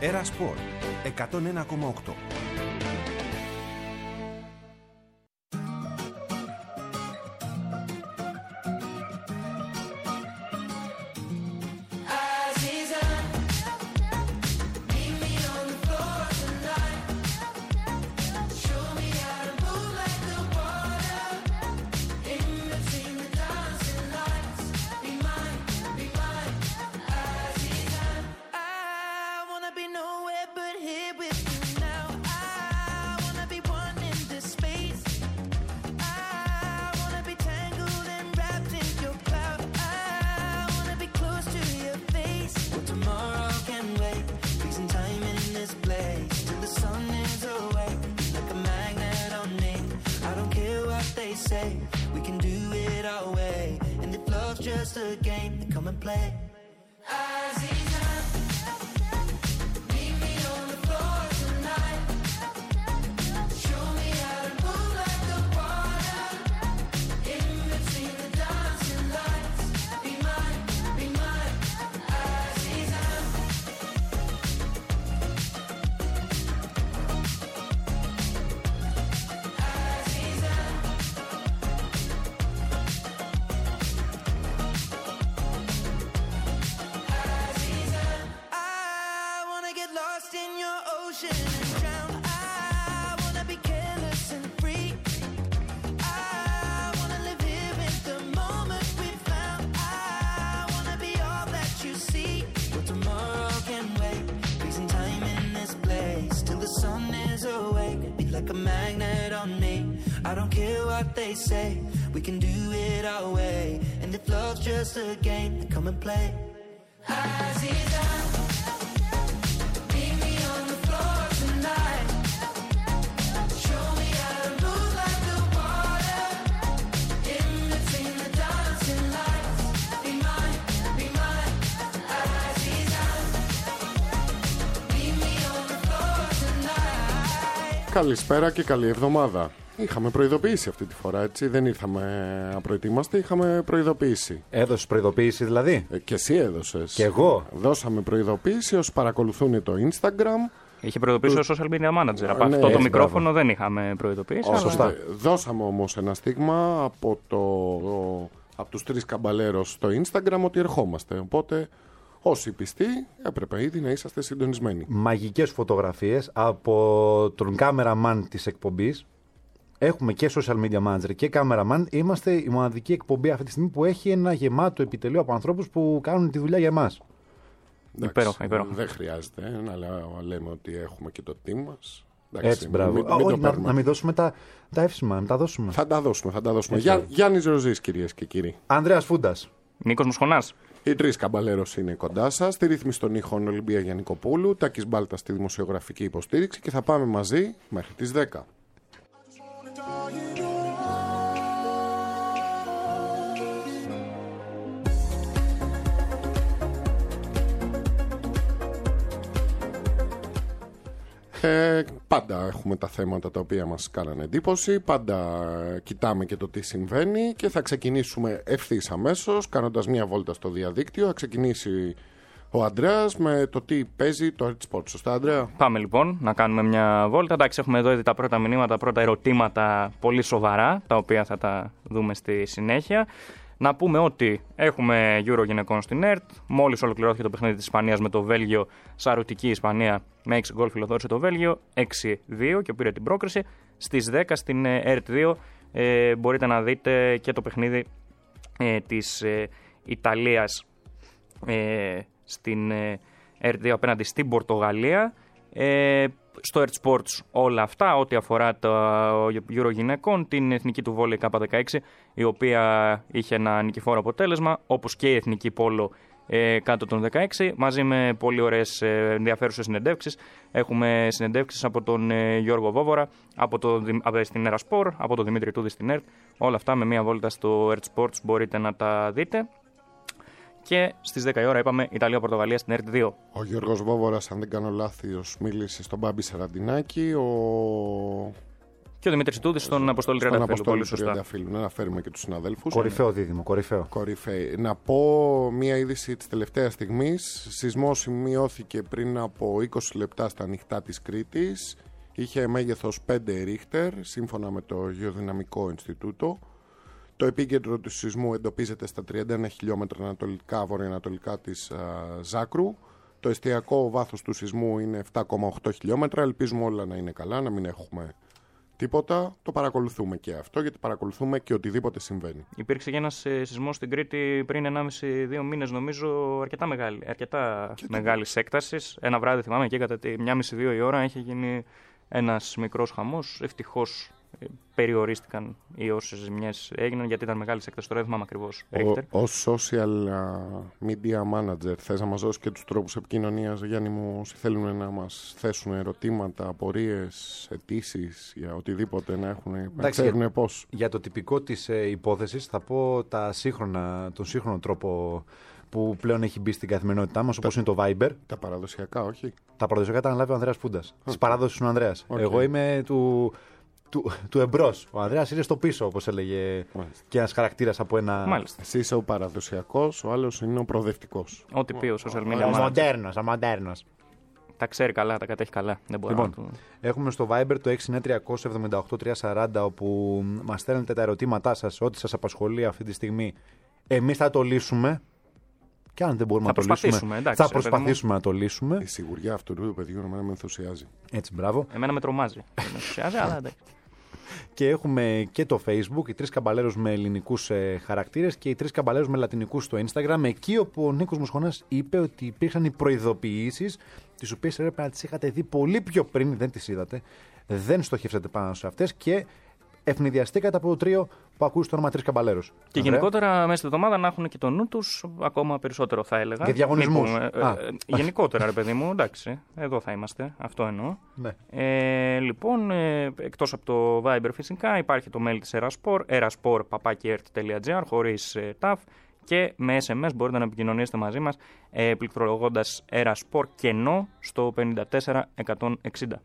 Era Sport 101,8. Καλησπέρα και καλή εβδομάδα. Είχαμε προειδοποίηση αυτή τη φορά, έτσι. Δεν ήρθαμε απροετοίμαστοι, είχαμε προειδοποίηση. Έδωσες προειδοποίηση δηλαδή? Και εσύ έδωσες. Και εγώ. Δώσαμε προειδοποίηση όσοι παρακολουθούν το Instagram. Είχε προειδοποιήσει ο social media manager. Από αυτό το μικρόφωνο δεν είχαμε προειδοποιήσει. Σωστά. Δώσαμε όμως ένα στίγμα από τους 3 καμπαλέρος στο Instagram ότι ερχόμαστε. Οπότε όσοι πιστοί έπρεπε ήδη να είσαστε συντονισμένοι. Μαγικές φωτογραφίες από τον κάμεραμαν της εκπομπής. Έχουμε και social media manager και cameraman. Είμαστε η μοναδική εκπομπή αυτή τη στιγμή που έχει ένα γεμάτο επιτελείο από ανθρώπους που κάνουν τη δουλειά για εμάς. Υπέροχα. Δεν χρειάζεται να λέμε ότι έχουμε και το team μας. Έτσι, μπράβο. Να μην δώσουμε τα εύσημα, να τα δώσουμε. Θα τα δώσουμε. Γιάννης Ροζής, κυρίες και κύριοι. Ανδρέας Φούντας. Νίκος Μοσχονάς. Οι 3 καμπαλέρος είναι κοντά σας. Στη ρύθμιση των ήχων Ολυμπία Γιαννικοπούλου, Τάκης Μπάλτα στη δημοσιογραφική υποστήριξη και θα πάμε μαζί μέχρι τις 10. Πάντα έχουμε τα θέματα τα οποία μας κάνανε εντύπωση, πάντα κοιτάμε και το τι συμβαίνει και θα ξεκινήσουμε ευθύς αμέσως κάνοντας μια βόλτα στο διαδίκτυο. Θα ξεκινήσει ο Ανδρέας με το τι παίζει το Art Sport. Σωστά, Ανδρέα? Πάμε λοιπόν να κάνουμε μια βόλτα. Εντάξει, έχουμε εδώ ήδη τα πρώτα μηνύματα, τα πρώτα ερωτήματα πολύ σοβαρά, τα οποία θα τα δούμε στη συνέχεια. Να πούμε ότι έχουμε Euro γυναικών στην ΕΡΤ. Μόλις ολοκληρώθηκε το παιχνίδι της Ισπανίας με το Βέλγιο. Σαρωτική Ισπανία με 6 γκολ φιλοδόρησε το Βέλγιο. 6-2 και πήρε την πρόκριση. Στις 10 στην ΕΡΤ 2 μπορείτε να δείτε και το παιχνίδι της Ιταλίας στην ΕΡΤ 2 απέναντι στην Πορτογαλία. Στο Earth Sports όλα αυτά, ό,τι αφορά το Euro γυναικών, την εθνική του βόλεϊ K16, η οποία είχε ένα νικηφόρο αποτέλεσμα, όπως και η εθνική πόλο κάτω των 16, μαζί με πολύ ωραίες ενδιαφέρουσες συνεντεύξεις. Έχουμε συνεντεύξεις από τον Γιώργο Βόβορα, στην Erasport, από τον Δημήτρη Τούδη στην ΕΡΤ. Όλα αυτά με μια βόλτα στο Earth Sports μπορείτε να τα δείτε. Και στις 10 η ώρα είπαμε Ιταλία-Πορτογαλία στην ΕΡΤ 2. Ο Γιώργος Βόβορας, αν δεν κάνω λάθος, μίλησε στον Μπάμπη Σαραντινάκη. Και ο Δημήτρης Τούδης στον Αποστόλη Τριανταφύλλου. Πολύ σωστά. Να αναφέρουμε και τους συναδέλφους. Κορυφαίο δίδυμο, κορυφαίο. Να πω μία είδηση της τελευταίας στιγμής. Σεισμός σημειώθηκε πριν από 20 λεπτά στα ανοιχτά της Κρήτης. Είχε μέγεθος 5 ρίχτερ, σύμφωνα με το Γεωδυναμικό Ινστιτούτο. Το επίκεντρο του σεισμού εντοπίζεται στα 31 χιλιόμετρα βορειοανατολικά της Ζάκρου. Το εστιακό βάθος του σεισμού είναι 7,8 χιλιόμετρα. Ελπίζουμε όλα να είναι καλά, να μην έχουμε τίποτα. Το παρακολουθούμε και αυτό, γιατί παρακολουθούμε και οτιδήποτε συμβαίνει. Υπήρξε και ένας σεισμός στην Κρήτη πριν 1,5-2 μήνες, νομίζω, αρκετά μεγάλης έκτασης. Ένα βράδυ, θυμάμαι, και κατά τη 1,5-2 η ώρα είχε γίνει ένας μικρός χαμός. Ευτυχώς περιορίστηκαν οι όσες ζημιές έγιναν, γιατί ήταν μεγάλη έκταση. Τώρα δεν θυμάμαι ακριβώς. Ως social media manager, θες να μας δώσεις και τους τρόπους επικοινωνίας, Γιάννη μου, όσοι θέλουν να μας θέσουν ερωτήματα, απορίες, αιτήσεις, για οτιδήποτε να έχουν, να ξέρουν πώς. Για το τυπικό της υπόθεσης θα πω τον σύγχρονο τρόπο που πλέον έχει μπει στην καθημερινότητά μας, όπως είναι το Viber. Τα παραδοσιακά, όχι. Τα παραδοσιακά τα αναλάβει ο Ανδρέας Πούντας. Της παράδοσης είναι ο Ανδρέας. Εγώ είμαι του εμπρός. Ο Ανδρέας είναι στο πίσω, όπως έλεγε. Μάλιστα. Και ένας χαρακτήρας από ένα. Μάλιστα. Εσύ είσαι ο παραδοσιακός, ο άλλος είναι ο προοδευτικός. Ό,τι πει ο social media. Ο μοντέρνος. Τα ξέρει καλά, τα κατέχει καλά. Δεν μπορεί λοιπόν, έχουμε στο Viber το 69378-340, όπου μας στέλνετε τα ερωτήματά σας, ό,τι σας απασχολεί αυτή τη στιγμή. Εμείς θα το λύσουμε. Και αν δεν μπορούμε να το λύσουμε, θα προσπαθήσουμε να το λύσουμε. Η σιγουριά αυτού του παιδιού εμένα με ενθουσιάζει. Έτσι, μπράβο. Εμένα με τρομάζει. Με ενθουσιάζει, αλλά εντάξει. Και έχουμε και το Facebook, οι 3 καμπαλέρους με ελληνικούς χαρακτήρες και οι 3 καμπαλέρους με λατινικούς στο Instagram. Εκεί όπου ο Νίκος Μοσχονάς είπε ότι υπήρχαν οι προειδοποιήσεις, τις οποίες έπρεπε να τις είχατε δει πολύ πιο πριν, δεν τις είδατε. Δεν στοχεύσατε πάνω σε αυτές και ευνηδιαστήκατε από το τρίο που ακούει το όνομα 3 καμπαλέρους. Και γενικότερα μέσα στη εβδομάδα να έχουν και το νου τους ακόμα περισσότερο, θα έλεγα. Για διαγωνισμούς. Γενικότερα, ρε παιδί μου, εντάξει, εδώ θα είμαστε. Αυτό εννοώ. Ναι. Λοιπόν, εκτός από το Viber φυσικά υπάρχει το mail της Eraspor, eraspor@ert.gr, χωρίς taf, και με SMS μπορείτε να επικοινωνήσετε μαζί μας πληκτρολογώντας Eraspor κενό στο 54160.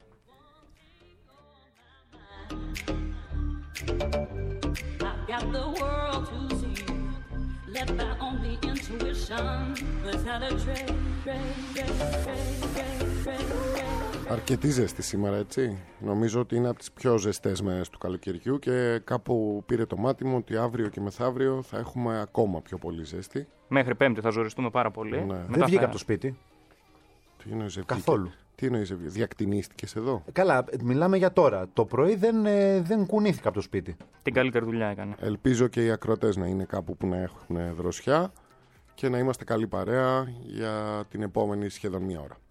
Αρκετή ζέστη σήμερα, έτσι. Νομίζω ότι είναι από τις πιο ζεστές μέρες του καλοκαιριού και κάπου πήρε το μάτι μου ότι αύριο και μεθαύριο θα έχουμε ακόμα πιο πολύ ζέστη. Μέχρι Πέμπτη θα ζοριστούμε πάρα πολύ. Ναι. Δεν βγήκα από το σπίτι. Τι εννοείς, καθόλου. Τι εννοείς, διακτηνίστηκες εδώ? Καλά, μιλάμε για τώρα. Το πρωί δεν κουνήθηκα από το σπίτι. Την καλύτερη δουλειά έκανε. Ελπίζω και οι ακροατές να είναι κάπου που να έχουν δροσιά και να είμαστε καλή παρέα για την επόμενη σχεδόν μία ώρα.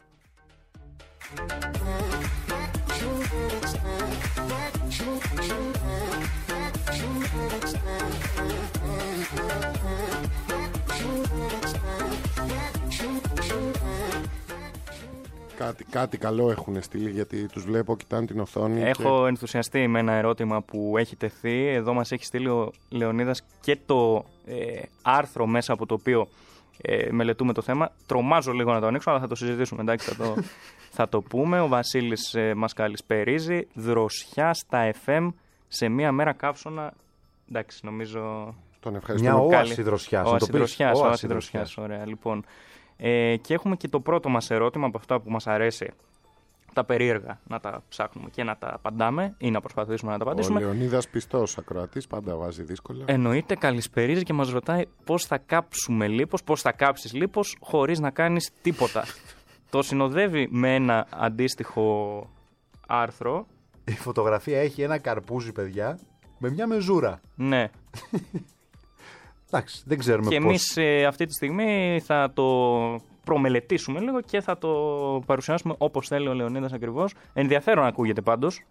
Κάτι καλό έχουν στείλει, γιατί τους βλέπω, κοιτάνε την οθόνη. Έχω ενθουσιαστεί με ένα ερώτημα που έχει τεθεί. Εδώ μας έχει στείλει ο Λεωνίδας και το άρθρο μέσα από το οποίο μελετούμε το θέμα. Τρομάζω λίγο να το ανοίξω, αλλά θα το συζητήσουμε, εντάξει, θα το πούμε. Ο Βασίλης μας καλησπερίζει. Δροσιά στα FM σε μία μέρα καύσωνα. Εντάξει, νομίζω... Τον ευχαριστούμε. Μια όαση δροσιάς. Όαση δροσιάς, ωραία. Λοιπόν, και έχουμε και το πρώτο μας ερώτημα από αυτά που μας αρέσει, τα περίεργα να τα ψάχνουμε και να τα απαντάμε ή να προσπαθήσουμε να τα απαντήσουμε. Ο Λεωνίδας πιστός ακροατής, πάντα βάζει δύσκολα. Εννοείται, καλησπερίζει και μας ρωτάει πώς θα κάψουμε λίπος, πώς θα κάψεις λίπος χωρίς να κάνεις τίποτα. Το συνοδεύει με ένα αντίστοιχο άρθρο. Η φωτογραφία έχει ένα καρπούζι, παιδιά, με μια μεζούρα. Ναι. Εντάξει, δεν ξέρουμε και πώς. εμείς αυτή τη στιγμή θα το προμελετήσουμε λίγο και θα το παρουσιάσουμε όπως θέλει ο Λεωνίδας ακριβώς. Ενδιαφέρον ακούγεται πάντως.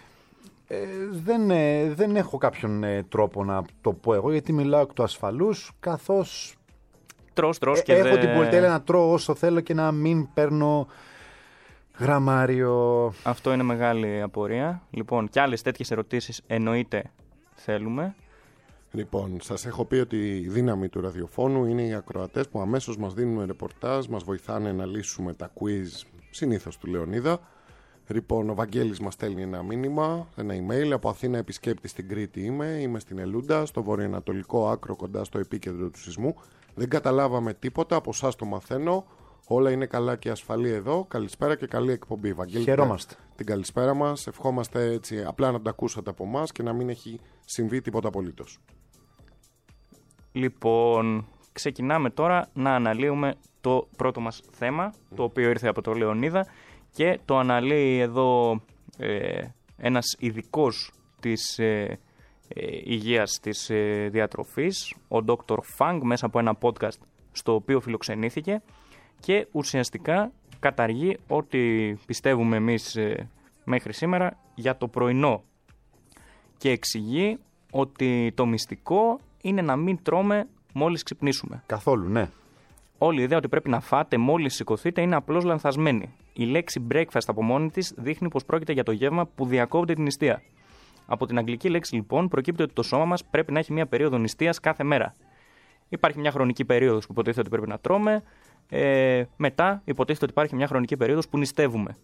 Δεν έχω κάποιον τρόπο να το πω εγώ, γιατί μιλάω εκ του ασφαλούς, καθώς τρως και έχω την πολυτέλεια να τρώω όσο θέλω και να μην παίρνω γραμμάριο. Αυτό είναι μεγάλη απορία. Λοιπόν, και άλλες τέτοιες ερωτήσεις εννοείται θέλουμε. Λοιπόν, σας έχω πει ότι η δύναμη του ραδιοφώνου είναι οι ακροατές που αμέσως μας δίνουν ρεπορτάζ, μας βοηθάνε να λύσουμε τα quiz, συνήθως του Λεωνίδα. Λοιπόν, ο Βαγγέλης μας στέλνει ένα μήνυμα, ένα email. Από Αθήνα επισκέπτη στην Κρήτη είμαι στην Ελούντα, στο βορειοανατολικό άκρο κοντά στο επίκεντρο του σεισμού. Δεν καταλάβαμε τίποτα, από εσάς το μαθαίνω. Όλα είναι καλά και ασφαλή εδώ. Καλησπέρα και καλή εκπομπή. Βαγγέλη, Χαιρόμαστε. Την καλησπέρα μας. Ευχόμαστε έτσι απλά να τα ακούσατε από εμάς και να μην έχει συμβεί τίποτα απολύτως. Λοιπόν, ξεκινάμε τώρα να αναλύουμε το πρώτο μας θέμα, το οποίο ήρθε από τον Λεωνίδα και το αναλύει εδώ ένας ειδικός της υγείας της διατροφής, ο Dr. Fang, μέσα από ένα podcast στο οποίο φιλοξενήθηκε και ουσιαστικά καταργεί ό,τι πιστεύουμε εμείς μέχρι σήμερα για το πρωινό και εξηγεί ότι το μυστικό είναι να μην τρώμε μόλις ξυπνήσουμε. Καθόλου, ναι. Όλη η ιδέα ότι πρέπει να φάτε μόλις σηκωθείτε είναι απλώς λανθασμένη. Η λέξη breakfast από μόνη της δείχνει πως πρόκειται για το γεύμα που διακόπτει την νηστεία. Από την αγγλική λέξη λοιπόν προκύπτει ότι το σώμα μας πρέπει να έχει μια περίοδο νηστείας κάθε μέρα. Υπάρχει μια χρονική περίοδος που υποτίθεται ότι πρέπει να τρώμε, μετά υποτίθεται ότι υπάρχει μια χρονική περίοδος που νηστεύουμε.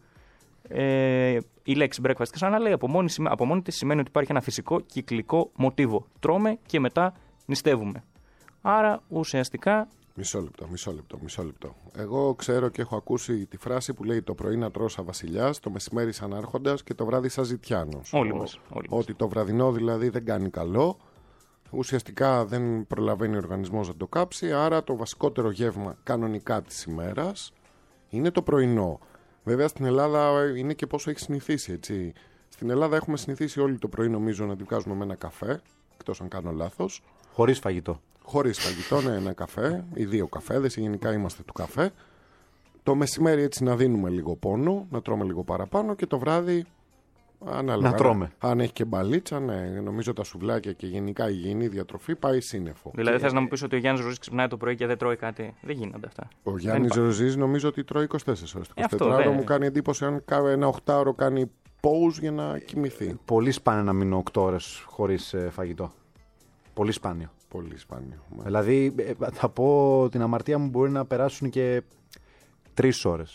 Η λέξη breakfast, ξαναλέει, από μόνη της σημαίνει ότι υπάρχει ένα φυσικό κυκλικό μοτίβο. Τρώμε και μετά νηστεύουμε. Άρα ουσιαστικά. Μισό λεπτό. Εγώ ξέρω και έχω ακούσει τη φράση που λέει το πρωί να τρως σαν βασιλιάς, το μεσημέρι σαν άρχοντας και το βράδυ σαν ζητιάνος. Όλοι μας. Ότι το βραδινό δηλαδή δεν κάνει καλό. Ουσιαστικά δεν προλαβαίνει ο οργανισμός να το κάψει, άρα το βασικότερο γεύμα κανονικά της ημέρας είναι το πρωινό. Βέβαια στην Ελλάδα είναι και πόσο έχει συνηθίσει, έτσι. Στην Ελλάδα έχουμε συνηθίσει όλοι το πρωί νομίζω να τη βγάζουμε με ένα καφέ, εκτός αν κάνω λάθος. Χωρίς φαγητό. Χωρίς φαγητό, ναι, ένα καφέ ή 2 καφέδες, γενικά είμαστε του καφέ. Το μεσημέρι έτσι να δίνουμε λίγο πόνο, να τρώμε λίγο παραπάνω και το βράδυ ανάλογα. Να τρώμε. Αν έχει και μπαλίτσα, ναι, νομίζω τα σουβλάκια και γενικά η υγιεινή διατροφή πάει σύννεφο. Δηλαδή θες να μου πεις ότι ο Γιάννης Ροζής ξυπνάει το πρωί και δεν τρώει κάτι? Δεν γίνονται αυτά. Ο Γιάννης Ροζής νομίζω ότι τρώει 24 ώρες. Το 24ωρο μου κάνει εντύπωση αν ένα 8ωρο κάνει pause για να κοιμηθεί. Πολύ σπάνιο να μείνω 8 ώρες χωρίς φαγητό. Πολύ σπάνιο. Πολύ σπάνιο. Δηλαδή θα πω την αμαρτία μου μπορεί να περάσουν και 3 ώρες.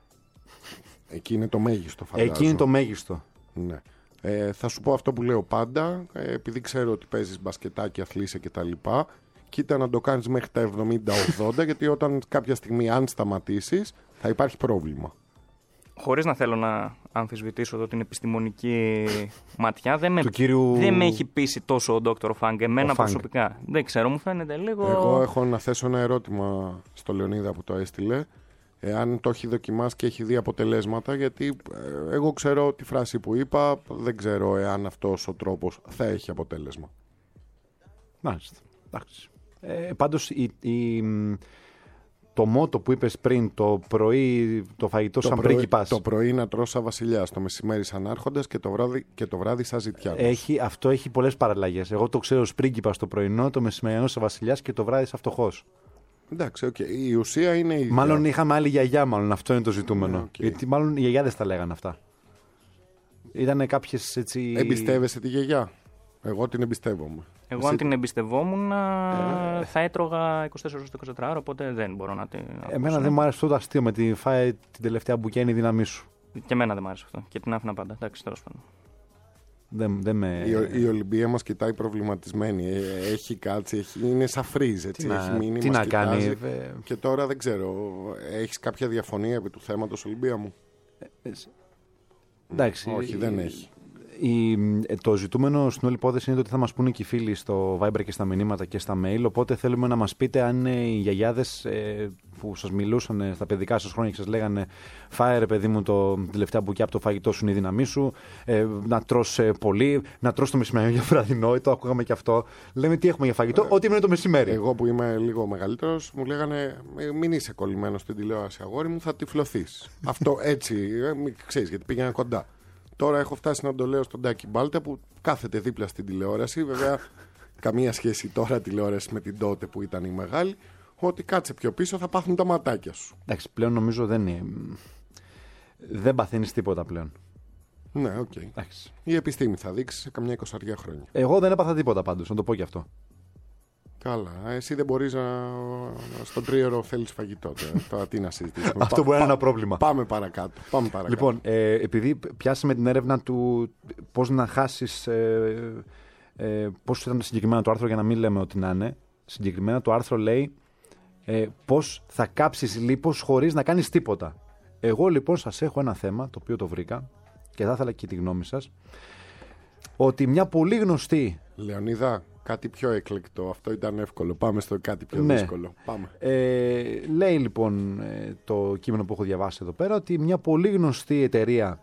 Εκεί είναι το μέγιστο, φαντάζομαι. Εκεί είναι το μέγιστο. Ναι. Θα σου πω αυτό που λέω πάντα, επειδή ξέρω ότι παίζεις μπασκετάκι, αθλείσαι κτλ. Κοίτα να το κάνεις μέχρι τα 70-80, γιατί όταν κάποια στιγμή αν σταματήσεις θα υπάρχει πρόβλημα. Χωρίς να θέλω να αμφισβητήσω εδώ την επιστημονική ματιά, δεν με έχει πείσει τόσο ο Dr. Fang, εμένα προσωπικά. Δεν ξέρω, μου φαίνεται λίγο. Εγώ έχω να θέσω ένα ερώτημα στο Λεωνίδα που το έστειλε. Εάν το έχει δοκιμάσει και έχει δει αποτελέσματα, γιατί εγώ ξέρω τη φράση που είπα, δεν ξέρω εάν αυτός ο τρόπος θα έχει αποτέλεσμα. Μάλιστα. Πάντως το μότο που είπες πριν, το πρωί το φαγητό σαν πρίγκιπας. Το πρωί να τρως σαν βασιλιάς, το μεσημέρι σαν άρχοντας και το βράδυ σαν ζητιάνος. Αυτό έχει πολλές παραλλαγές. Εγώ το ξέρω ως πρίγκιπας το πρωινό, το μεσημεριανό σαν βασιλιάς και το βράδυ σαν φτωχός. Εντάξει, okay. Η ουσία είναι η ίδια. Μάλλον είχαμε άλλη γιαγιά, μάλλον αυτό είναι το ζητούμενο. Okay. Γιατί μάλλον οι γιαγιάδες τα λέγανε αυτά. Ήτανε κάποιες έτσι. Εμπιστεύεσαι τη γιαγιά? Εγώ την εμπιστεύομαι. Εγώ αν την εμπιστευόμουν θα έτρωγα 24 ώρες το 24ωρο, οπότε δεν μπορώ να την. Εμένα δεν μου άρεσε αυτό το αστείο με τη φάε την τελευταία μπουκιά είναι η δύναμή σου. Και εμένα δεν μου άρεσε αυτό. Και την άφηνα πάντα. Εντάξει, τέλος πάντων. Η Ολυμπία μας κοιτάει προβληματισμένη. Έχει κάτσει, είναι σαφρής. Έτσι, έχει μείνει, τι να κάνει. Και τώρα δεν ξέρω. Έχεις κάποια διαφωνία επί του θέματος, Ολυμπία μου? Εντάξει. Όχι, δεν έχει. Το ζητούμενο στην όλη υπόθεση είναι το τι θα μας πούνε και οι φίλοι στο Viber και στα μηνύματα και στα mail. Οπότε θέλουμε να μας πείτε αν οι γιαγιάδες που σας μιλούσαν στα παιδικά σας χρόνια και σας λέγανε φάε ρε παιδί μου την τελευταία μπουκιά από το φαγητό σου είναι η δύναμή σου, να τρως πολύ, να τρως το μεσημέρι για βραδινό, το ακούγαμε και αυτό. Λέμε τι έχουμε για φαγητό, ό,τι είναι το μεσημέρι. Εγώ που είμαι λίγο μεγαλύτερος μου λέγανε μην είσαι κολλημένος στην τηλεόραση αγόρι μου, θα τυφλωθείς. Αυτό έτσι, ξέρεις γιατί πήγαινα κοντά. Τώρα έχω φτάσει να το λέω στον Τάκη Μπάλτα που κάθεται δίπλα στην τηλεόραση. Βέβαια, καμία σχέση τώρα τηλεόραση με την τότε που ήταν η μεγάλη. Ότι κάτσε πιο πίσω θα πάθουν τα ματάκια σου. Εντάξει, πλέον νομίζω δεν παθαίνεις τίποτα πλέον. Ναι, οκ. Η επιστήμη θα δείξει σε καμιά 20 χρόνια. Εγώ δεν έπαθα τίποτα πάντως, να το πω και αυτό. Καλά. Εσύ δεν μπορείς στον τρίωρο θέλεις φαγητό. Τώρα τι να συζητήσουμε. Αυτό μπορεί να είναι ένα πρόβλημα. Πάμε παρακάτω. Λοιπόν, επειδή πιάσαμε την έρευνα του πώς να χάσεις. Πώς ήταν συγκεκριμένα το άρθρο, για να μην λέμε ότι να είναι. Συγκεκριμένα το άρθρο λέει πώς θα κάψεις λίπος χωρίς να κάνεις τίποτα. Εγώ λοιπόν σας έχω ένα θέμα, το οποίο το βρήκα και θα ήθελα και τη γνώμη σας. Ότι μια πολύ γνωστή. Λεωνίδα, κάτι πιο έκλεκτο. Αυτό ήταν εύκολο. Πάμε στο κάτι πιο δύσκολο. Πάμε. Λέει λοιπόν το κείμενο που έχω διαβάσει εδώ πέρα ότι μια πολύ γνωστή εταιρεία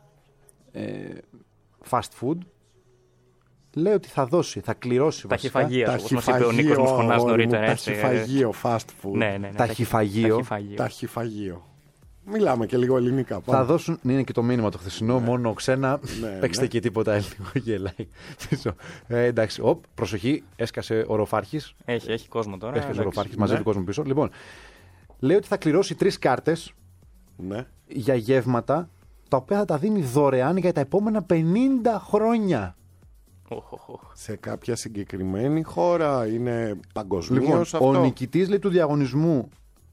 fast food λέει ότι θα κληρώσει βασικά. Ταχυφαγία, όπως μας είπε ο Νίκος Μουσχονάς νωρίτερα. Ταχυφαγείο, fast food. Ναι. Ταχυφαγείο. Μιλάμε και λίγο ελληνικά. Θα δώσουν, είναι και το μήνυμα το χθεσινό, μόνο ξένα, παίξτε και τίποτα λίγο, γελάει. Εντάξει, προσοχή, έσκασε ο Ροφάρχης. Έχει κόσμο τώρα. Έσκασε ο Ροφάρχης, μαζεύει κόσμο πίσω. Λοιπόν, λέει ότι θα κληρώσει 3 κάρτες για γεύματα, τα οποία θα τα δίνει δωρεάν για τα επόμενα 50 χρόνια. Σε κάποια συγκεκριμένη χώρα, είναι παγκοσμίως λοιπόν, αυτό. Ο νικητής λέει του διαγωνισμού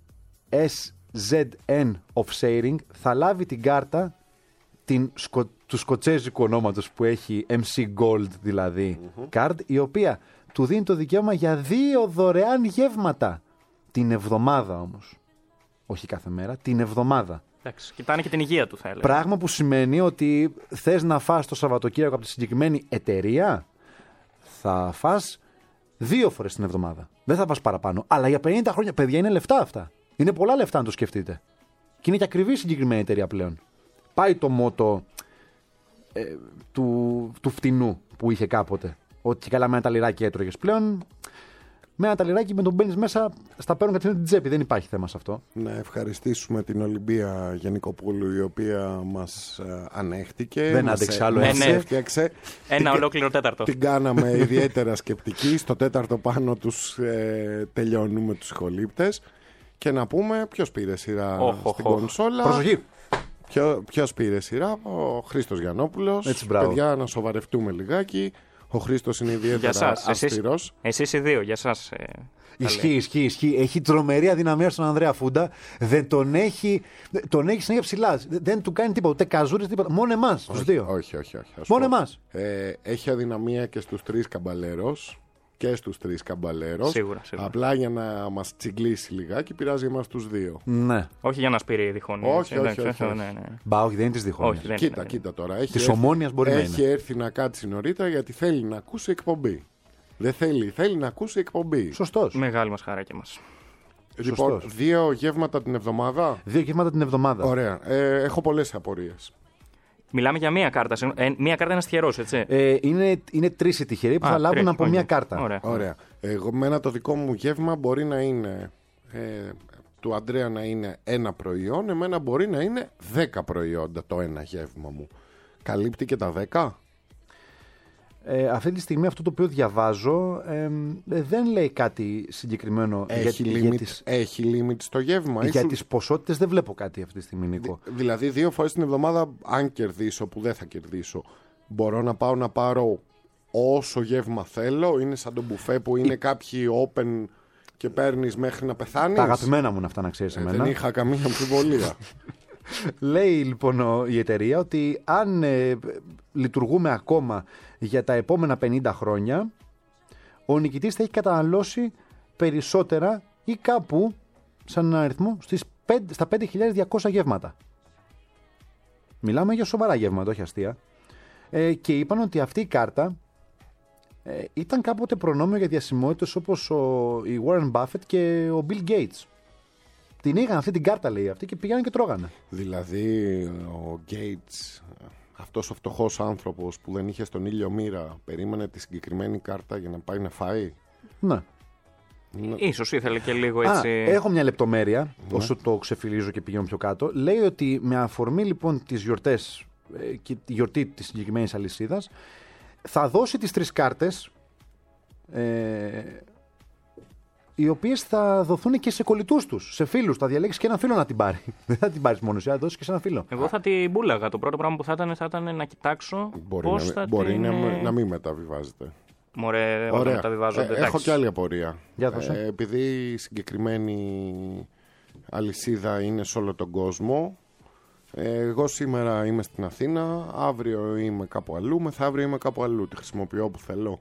SZN of Sharing θα λάβει την κάρτα του σκοτσέζικου ονόματος που έχει MC Gold δηλαδή card, η οποία του δίνει το δικαίωμα για 2 δωρεάν γεύματα την εβδομάδα όμως. Όχι κάθε μέρα, την εβδομάδα. Εντάξει, κοιτάνε και την υγεία του, θα έλεγα. Πράγμα που σημαίνει ότι θες να φας το Σαββατοκύριακο από τη συγκεκριμένη εταιρεία, θα φας 2 φορές την εβδομάδα. Δεν θα φας παραπάνω. Αλλά για 50 χρόνια, παιδιά, είναι λεφτά αυτά. Είναι πολλά λεφτά, αν το σκεφτείτε. Και είναι και ακριβή η συγκεκριμένη εταιρεία πλέον. Πάει το μότο του φτηνού που είχε κάποτε. Ότι καλά με ένα ταλιράκι έτρωγες. Πλέον με ένα ταλιράκι με τον μπαίνεις μέσα, στα παίρνουν κατευθείαν την τσέπη. Δεν υπάρχει θέμα σε αυτό. Να ευχαριστήσουμε την Ολυμπία Γενικοπούλου, η οποία μας ανέχτηκε. Δεν άντεξε άλλο έτσι. Έφτιαξε. Ένα ολόκληρο τέταρτο. Την κάναμε ιδιαίτερα σκεπτική. Στο τέταρτο πάνω τους τελειώνουμε τους σχολήπτες. Και να πούμε ποιος πήρε σειρά στην κονσόλα. Προσοχή. Ποιος πήρε σειρά, ο Χρήστος Γιαννόπουλος. Έτσι, μπράβο. Παιδιά, να σοβαρευτούμε λιγάκι. Ο Χρήστος είναι ιδιαίτερα αυστηρός. Εσείς οι δύο, για σας. Ισχύει. Έχει τρομερή αδυναμία στον Ανδρέα Φούντα. Δεν τον έχει συνέχεια ψηλά. Δεν του κάνει τίποτα. Ούτε καζούρες, τίποτα. Μόνο εμάς, τους δύο. Όχι. Μόνο εμάς. Έχει αδυναμία και στους 3 καμπαλέρος. Και στους 3 καμπαλέρος. Σίγουρα. Απλά για να μας τσιγκλίσει λιγάκι, πειράζει εμάς τους 2. Ναι. Όχι για να σπείρει η διχόνοια. Όχι. Μπα, όχι, δεν είναι της διχόνοιας. Κοίτα τώρα. Της Ομόνοιας μπορεί να είναι. Έχει έρθει να κάτσει νωρίτερα γιατί θέλει να ακούσει εκπομπή. Δεν θέλει να ακούσει εκπομπή. Σωστός. Μεγάλη μας χαρά και μας. Λοιπόν, 2 γεύματα την εβδομάδα. 2 γεύματα την εβδομάδα. Ωραία. Έχω πολλές απορίες. Μιλάμε για μία κάρτα. Μία κάρτα είναι τυχερός, έτσι. Είναι 3 οι τυχεροί που θα λάβουν από μία κάρτα. Ωραία. Εμένα το δικό μου γεύμα μπορεί να είναι. Του Αντρέα να είναι 1 προϊόν, εμένα μπορεί να είναι 10 προϊόντα το ένα γεύμα μου. Καλύπτει και τα 10? Αυτή τη στιγμή αυτό το οποίο διαβάζω δεν λέει κάτι συγκεκριμένο. Έχει limit στο γεύμα. Για τις ποσότητες δεν βλέπω κάτι αυτή τη στιγμή, Νίκο. Δηλαδή 2 φορές την εβδομάδα, αν κερδίσω, που δεν θα κερδίσω, μπορώ να πάω να πάρω όσο γεύμα θέλω? Είναι σαν το μπουφέ που είναι κάποιοι open και παίρνεις μέχρι να πεθάνεις? Τα αγαπημένα μου είναι αυτά, να ξέρεις εμένα. Δεν είχα καμία αμφιβολία. Λέει λοιπόν η εταιρεία ότι αν λειτουργούμε ακόμα για τα επόμενα 50 χρόνια, ο νικητής θα έχει καταναλώσει περισσότερα ή κάπου σαν ένα αριθμό στα 5.200 γεύματα. Μιλάμε για σοβαρά γεύματα, όχι αστεία. Και είπαν ότι αυτή η κάρτα ήταν κάποτε προνόμιο για διασημότητες όπως η Warren Buffett και ο Bill Gates. Την είχαν αυτή την κάρτα, λέει αυτή, και πήγαιναν και τρώγανε. Δηλαδή ο Gates, αυτός ο φτωχός άνθρωπος που δεν είχε στον ήλιο μοίρα, περίμενε τη συγκεκριμένη κάρτα για να πάει να φάει? Ναι. Ίσως ήθελε και λίγο έτσι. Έχω μια λεπτομέρεια, όσο το ξεφυλίζω και πηγαίνω πιο κάτω. Λέει ότι με αφορμή λοιπόν τις γιορτές και τη γιορτή της συγκεκριμένης αλυσίδας, θα δώσει τις 3 κάρτες, οι οποίες θα δοθούν και σε κολλητούς τους, σε φίλους. Θα διαλέξεις και ένα φίλο να την πάρει. Δεν θα την πάρεις μόνος, θα δώσεις και σε ένα φίλο. Εγώ θα την πούλαγα. Το πρώτο πράγμα που θα ήταν να κοιτάξω πώς θα μπορεί την... να μην μεταβιβάζεται. Μωρέ, όταν μεταβιβάζονται. Έχω και άλλη απορία. Για δώσε. Επειδή η συγκεκριμένη αλυσίδα είναι σε όλο τον κόσμο, εγώ σήμερα είμαι στην Αθήνα, αύριο είμαι κάπου αλλού, μεθαύριο είμαι κάπου αλλού. Τη χρησιμοποιώ όπου θέλω.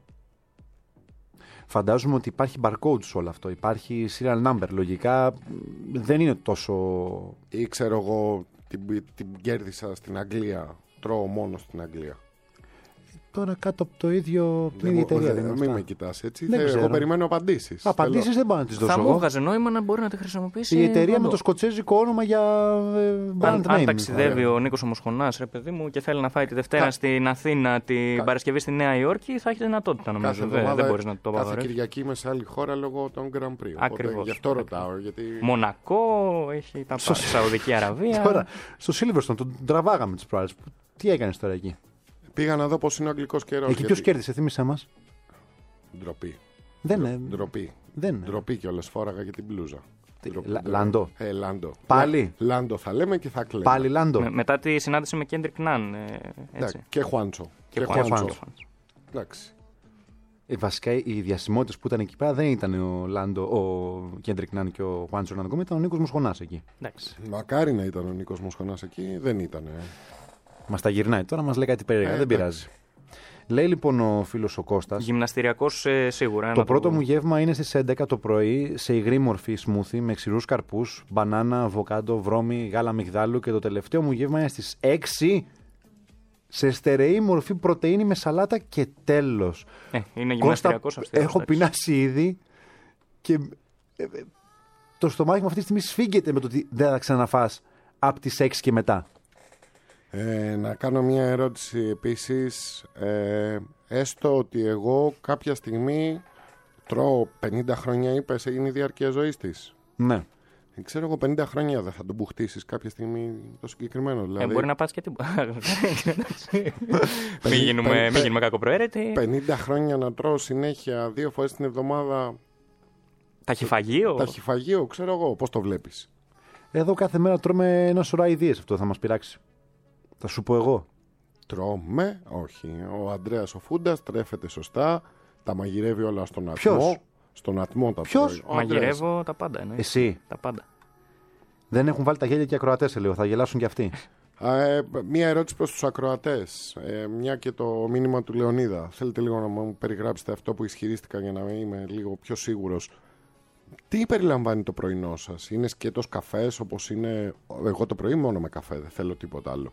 Φαντάζομαι ότι υπάρχει barcode σε όλο αυτό. Υπάρχει serial number. Λογικά δεν είναι τόσο. Ή ξέρω εγώ την κέρδισα στην Αγγλία. Τρώω μόνο στην Αγγλία. Τώρα κάτω από το ίδιο. Την ίδια εταιρεία δεν είναι. Μην με κοιτάς έτσι. Δεν ξέρω. Εγώ περιμένω απαντήσεις. Απαντήσεις δεν μπορώ να τις δώσω. Θα μου εγώ. βγάζει νόημα να μπορεί να τη χρησιμοποιήσει. Η εταιρεία παντού. με το σκοτσέζικο όνομα για brand name. Αν ταξιδεύει ο Νίκος Ομοσχονάς, ρε παιδί μου, και θέλει να φάει τη Δευτέρα στην Αθήνα, την Παρασκευή στη Νέα Υόρκη, θα έχει τη δυνατότητα νομίζω. Δεν μπορεί να το Κάθε απαγορεύσει. Κυριακή είμαι σε άλλη χώρα λόγω των Grand Prix. Ακριβώς. Γι' αυτό ρωτάω. Γιατί... Μονακό, έχει τα πάντα. Σαουδική Αραβία. Τώρα, στο Silverstone τον τραβάγαμε τις προάλλες. Τι έκανες τώρα εκεί? Πήγα να δω πώς είναι ο αγγλικός καιρός. Εκεί ποιος κέρδισε, θύμισέ μας. Ντροπή. Δεν είναι. Ντροπή. Δεν είναι. Ντροπή κιόλας, φόραγα και την μπλούζα. Λάντο. Λάντο. Πάλι. Λάντο θα λέμε και θα κλαίμε. Πάλι Λάντο. Μετά τη συνάντηση με Κέντρικ Ναν. Και Χουάντσο. Χουάντσο. Εντάξει. Βασικά οι διασημότητες που ήταν εκεί πέρα δεν ήταν ο Λάντο, ο Κέντρικ Νάν και ο Χουάντσο Ναντοκόμη, ήταν ο Νίκος Μοσχονάς εκεί. Μακάρι να ήταν ο Νίκος Μοσχονάς εκεί, δεν ήταν. Μας τα γυρνάει τώρα, μας λέει κάτι περίεργα, δεν πειράζει. Λέει λοιπόν ο φίλος ο Κώστας. Γυμναστηριακός σίγουρα. Το πρώτο μου γεύμα είναι στις 11 το πρωί σε υγρή μορφή σμούθι με ξηρούς καρπούς, μπανάνα, αβοκάντο, βρώμη, γάλα μυγδάλου και το τελευταίο μου γεύμα είναι στις 6 σε στερεή μορφή πρωτεΐνη με σαλάτα και τέλος. Είναι γυμναστηριακός αυστηρός. Έχω πεινάσει ήδη και το στομάχι μου αυτή τη στιγμή σφίγγεται με το ότι δεν θα ξαναφάς από τις 6 και μετά. Να κάνω μια ερώτηση επίσης. Έστω ότι εγώ κάποια στιγμή τρώω 50 χρόνια, είπες, είναι η διάρκεια ζωής της. Ναι. Ξέρω εγώ 50 χρόνια δεν θα τον μπουχτίσεις κάποια στιγμή το συγκεκριμένο. Δηλαδή... Μπορεί να πας και τίποτα. Μην γίνουμε κακοπροαίρετοι. 50 χρόνια να τρώω συνέχεια 2 φορές την εβδομάδα. Ταχυφαγείο. Ταχυφαγείο, ξέρω εγώ. Πώς το βλέπεις? Εδώ κάθε μέρα τρώμε ένα σωρό ιδέες, αυτό θα μας πειράξει. Θα σου πω εγώ. Τρώμε, όχι. Ο Ανδρέας ο Φούντας τρέφεται σωστά, τα μαγειρεύει όλα στον ατμό. Ποιος? Στον ατμό τα Ποιος? τρώει. Μαγειρεύω τα πάντα. Εννοείς. Εσύ. Τα πάντα. Δεν έχουν βάλει τα γέλια και οι ακροατές, λέω. Θα γελάσουν κι αυτοί. Μία ερώτηση προς τους ακροατές. Μια και το μήνυμα του Λεωνίδα. Θέλετε λίγο να μου περιγράψετε αυτό που ισχυρίστηκα για να είμαι λίγο πιο σίγουρος. Τι περιλαμβάνει το πρωινό σας? Είναι σκέτος καφές όπως είναι? Εγώ το πρωί μόνο με καφέ, δεν θέλω τίποτα άλλο.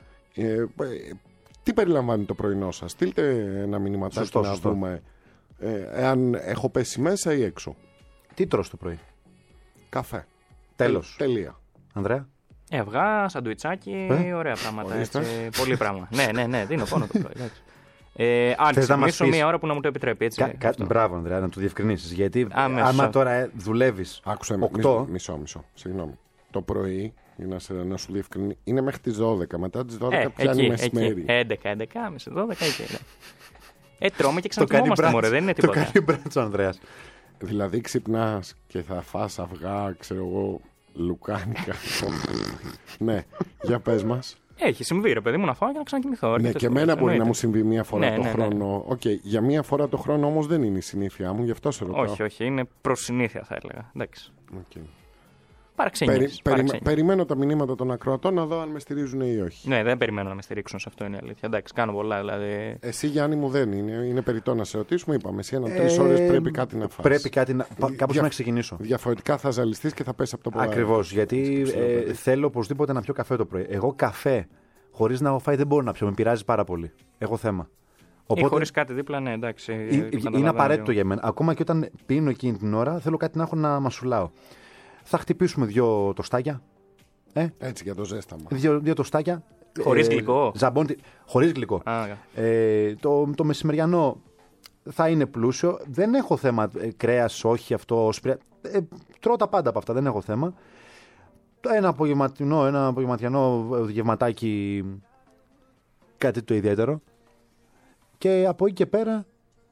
Τι περιλαμβάνει το πρωινό σας? Στείλτε ένα μηνυματάκι να δούμε εάν έχω πέσει μέσα ή έξω. Τι τρως το πρωί? Καφέ. Τέλος. Τελεία. Ανδρέα. Αυγά, σαντουιτσάκι, ωραία πράγματα. Έτσι, πολύ πράγμα. Ναι, δίνω πόνο το πρωί. Αν ξυπνήσω μία ώρα που να μου το επιτρέπει. Έτσι, μπράβο, Ανδρέα, να το διευκρινίσεις. Γιατί Αμέσως. άμα τώρα δουλεύεις. Άκουσε 8. Μισό. Συγγνώμη. Το πρωί, για να σου διευκρινίσει, είναι μέχρι τις 12. Μετά τις 12 πιάνει μεσημέρι. 11.30, 12 εκεί. Τρώμε και ξανακοιμόμαστε, μωρέ, δεν είναι Το τίποτα. κάνει μπράντσο, Ανδρέας. Δηλαδή ξυπνάς και θα φας αυγά, ξέρω εγώ, λουκάνικα. Ναι, για πες μας. Έχει συμβεί, ρε παιδί μου, να φάω και να ξανακοιμηθώ. Ναι, και εμένα μπορεί να μου συμβεί μία φορά Ναι, το ναι, χρόνο. Οκ, για μία φορά το χρόνο όμως δεν είναι η συνήθειά μου, γι' αυτό σε ρωτάω. Όχι, είναι προς συνήθεια θα έλεγα. Εντάξει. Okay. Παραξενιές. Περιμένω τα μηνύματα των ακροατών να δω αν με στηρίζουν ή όχι. Ναι, δεν περιμένω να με στηρίξουν, σε αυτό είναι η αλήθεια. Εντάξει, κάνω πολλά δηλαδή. Εσύ, Γιάννη μου, δεν είναι. Είναι περιττό να σε ρωτήσουμε. Είπαμε, εσύ 3 ώρες πρέπει κάτι να φας. Πρέπει κάτι να. Κάπως να ξεκινήσω. Διαφορετικά θα ζαλιστείς και θα πέσει από το ποδάρι. Ακριβώς, γιατί θέλω οπωσδήποτε να πιω καφέ το πρωί. Εγώ καφέ χωρίς να έχω φάει δεν μπορώ να πιω. Με πειράζει πάρα πολύ. Έχω θέμα. Οπότε, ή χωρίς κάτι δίπλα, ναι, εντάξει. Είναι απαραίτητο για μένα. Ακόμα και όταν πίνω εκείνη την ώρα, θέλω κάτι να έχω να μασουλάω. Θα χτυπήσουμε 2 τοστάκια. Έτσι για το ζέσταμα. 2 τοστάκια. Χωρίς γλυκό. Ζαμπόντι. Χωρίς γλυκό. Το μεσημεριανό θα είναι πλούσιο. Δεν έχω θέμα κρέας, όχι αυτό. Τρώω τα πάντα από αυτά, δεν έχω θέμα. Ένα απογευματιανό γευματάκι, κάτι το ιδιαίτερο. Και από εκεί και πέρα.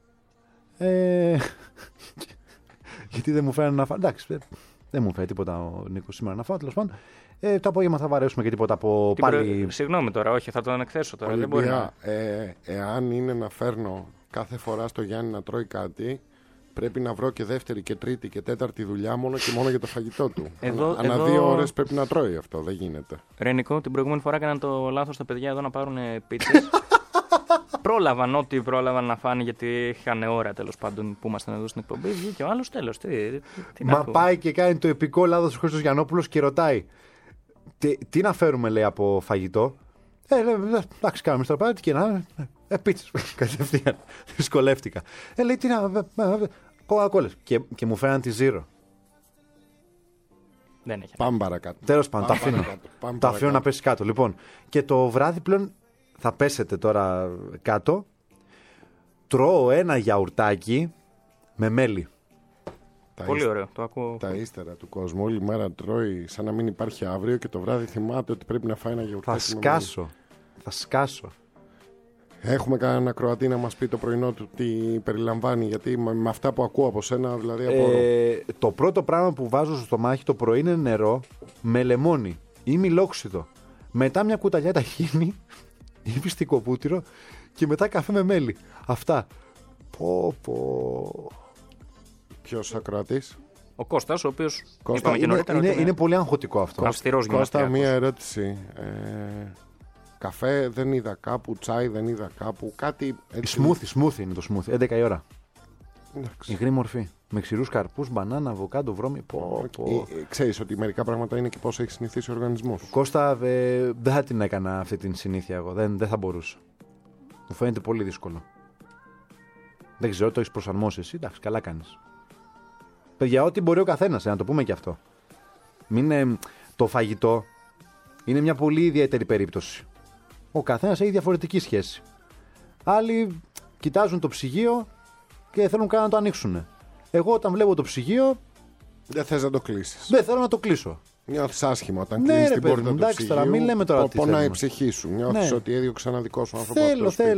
Γιατί δεν μου φέρνει να φάω. Εντάξει, δεν μου φέρει τίποτα ο Νίκος σήμερα να φάω, τέλος πάντων. Το απόγευμα θα βαρέσουμε και τίποτα από πάλι. Συγγνώμη τώρα, όχι, θα τον εκθέσω τώρα. Ολυμπία, δεν μπορεί να. Εάν είναι να φέρνω κάθε φορά στο Γιάννη να τρώει κάτι, πρέπει να βρω και δεύτερη και τρίτη και τέταρτη δουλειά μόνο και μόνο για το φαγητό του. Ανά 2 ώρες πρέπει να τρώει αυτό, δεν γίνεται. Ρενικό, την προηγούμενη φορά έκαναν το λάθος τα παιδιά εδώ να πάρουν πίτσες. Πρόλαβαν ό,τι πρόλαβαν να φάνε, γιατί είχαν ώρα τέλος πάντων που ήμασταν εδώ στην εκπομπή. Βγήκε ο άλλος τέλος. Μα πάει και κάνει το επικό λάθος ο Χρήστος Γιαννόπουλος και ρωτάει. Τι να φέρουμε, λέει, από φαγητό. Εντάξει, κάνουμε στραπάτι και να. Πίτσες. Κατευθείαν. Δυσκολεύτηκα. Λέει, τι να. Κοκακόλες. Και μου φέραν τη Zero. Δεν έχει. Πάμε παρακάτω. Τέλος πάντων, τα αφήνω να πέσει κάτω. Λοιπόν, και το βράδυ πλέον θα πέσετε τώρα κάτω. Τρώω ένα γιαουρτάκι με μέλι. Πολύ ωραίο, το ακούω. Τα ύστερα του κόσμου. Όλη μέρα τρώει σαν να μην υπάρχει αύριο και το βράδυ θυμάται ότι πρέπει να φάει ένα γιαουρτάκι. Θα σκάσω. Έχουμε κανέναν ακροατή να μας πει το πρωινό του τι περιλαμβάνει, γιατί με αυτά που ακούω από σένα, δηλαδή απορώ. Το πρώτο πράγμα που βάζω στο στομάχι το πρωί είναι νερό με λεμόνι ή μιλόξιδο. Μετά μια κουταλιά ταχίνι ή πιστικοπούτυρο και μετά καφέ με μέλι. Αυτά. Ποιος ακροατής? Ο Κώστας, ο οποίος είναι πολύ αγχωτικό αυτό. Αυστηρός Κώστα, μία ερώτηση. Καφέ δεν είδα κάπου, τσάι δεν είδα κάπου, κάτι έτσι. Smoothie είναι το smoothie, 11 η ώρα. Εντάξει. Υγρή μορφή. Με ξηρούς καρπούς, μπανάνα, αβοκάντο, βρώμη. Ξέρεις ότι μερικά πράγματα είναι και πώς έχει συνηθίσει ο οργανισμός. Κώστα, δεν θα την έκανα αυτή την συνήθεια εγώ. Δεν θα μπορούσα. Μου φαίνεται πολύ δύσκολο. Δεν ξέρω, το έχεις προσαρμόσει εσύ. Εντάξει, καλά κάνεις. Παιδιά, ό,τι μπορεί ο καθένας, να το πούμε και αυτό. Το φαγητό είναι μια πολύ ιδιαίτερη περίπτωση. Ο καθένας έχει διαφορετική σχέση. Άλλοι κοιτάζουν το ψυγείο και θέλουν καν να το ανοίξουν. Εγώ όταν βλέπω το ψυγείο. Δεν θες να το κλείσεις. Δεν θέλω να το κλείσω. Νιώθεις άσχημα όταν κλείσεις την πόρτα του ψυγείου. Τώρα, μην λέμε τώρα τι πονάει η ψυχή σου. Νιώθεις ότι έδιωξε ένα δικό σου άνθρωπο.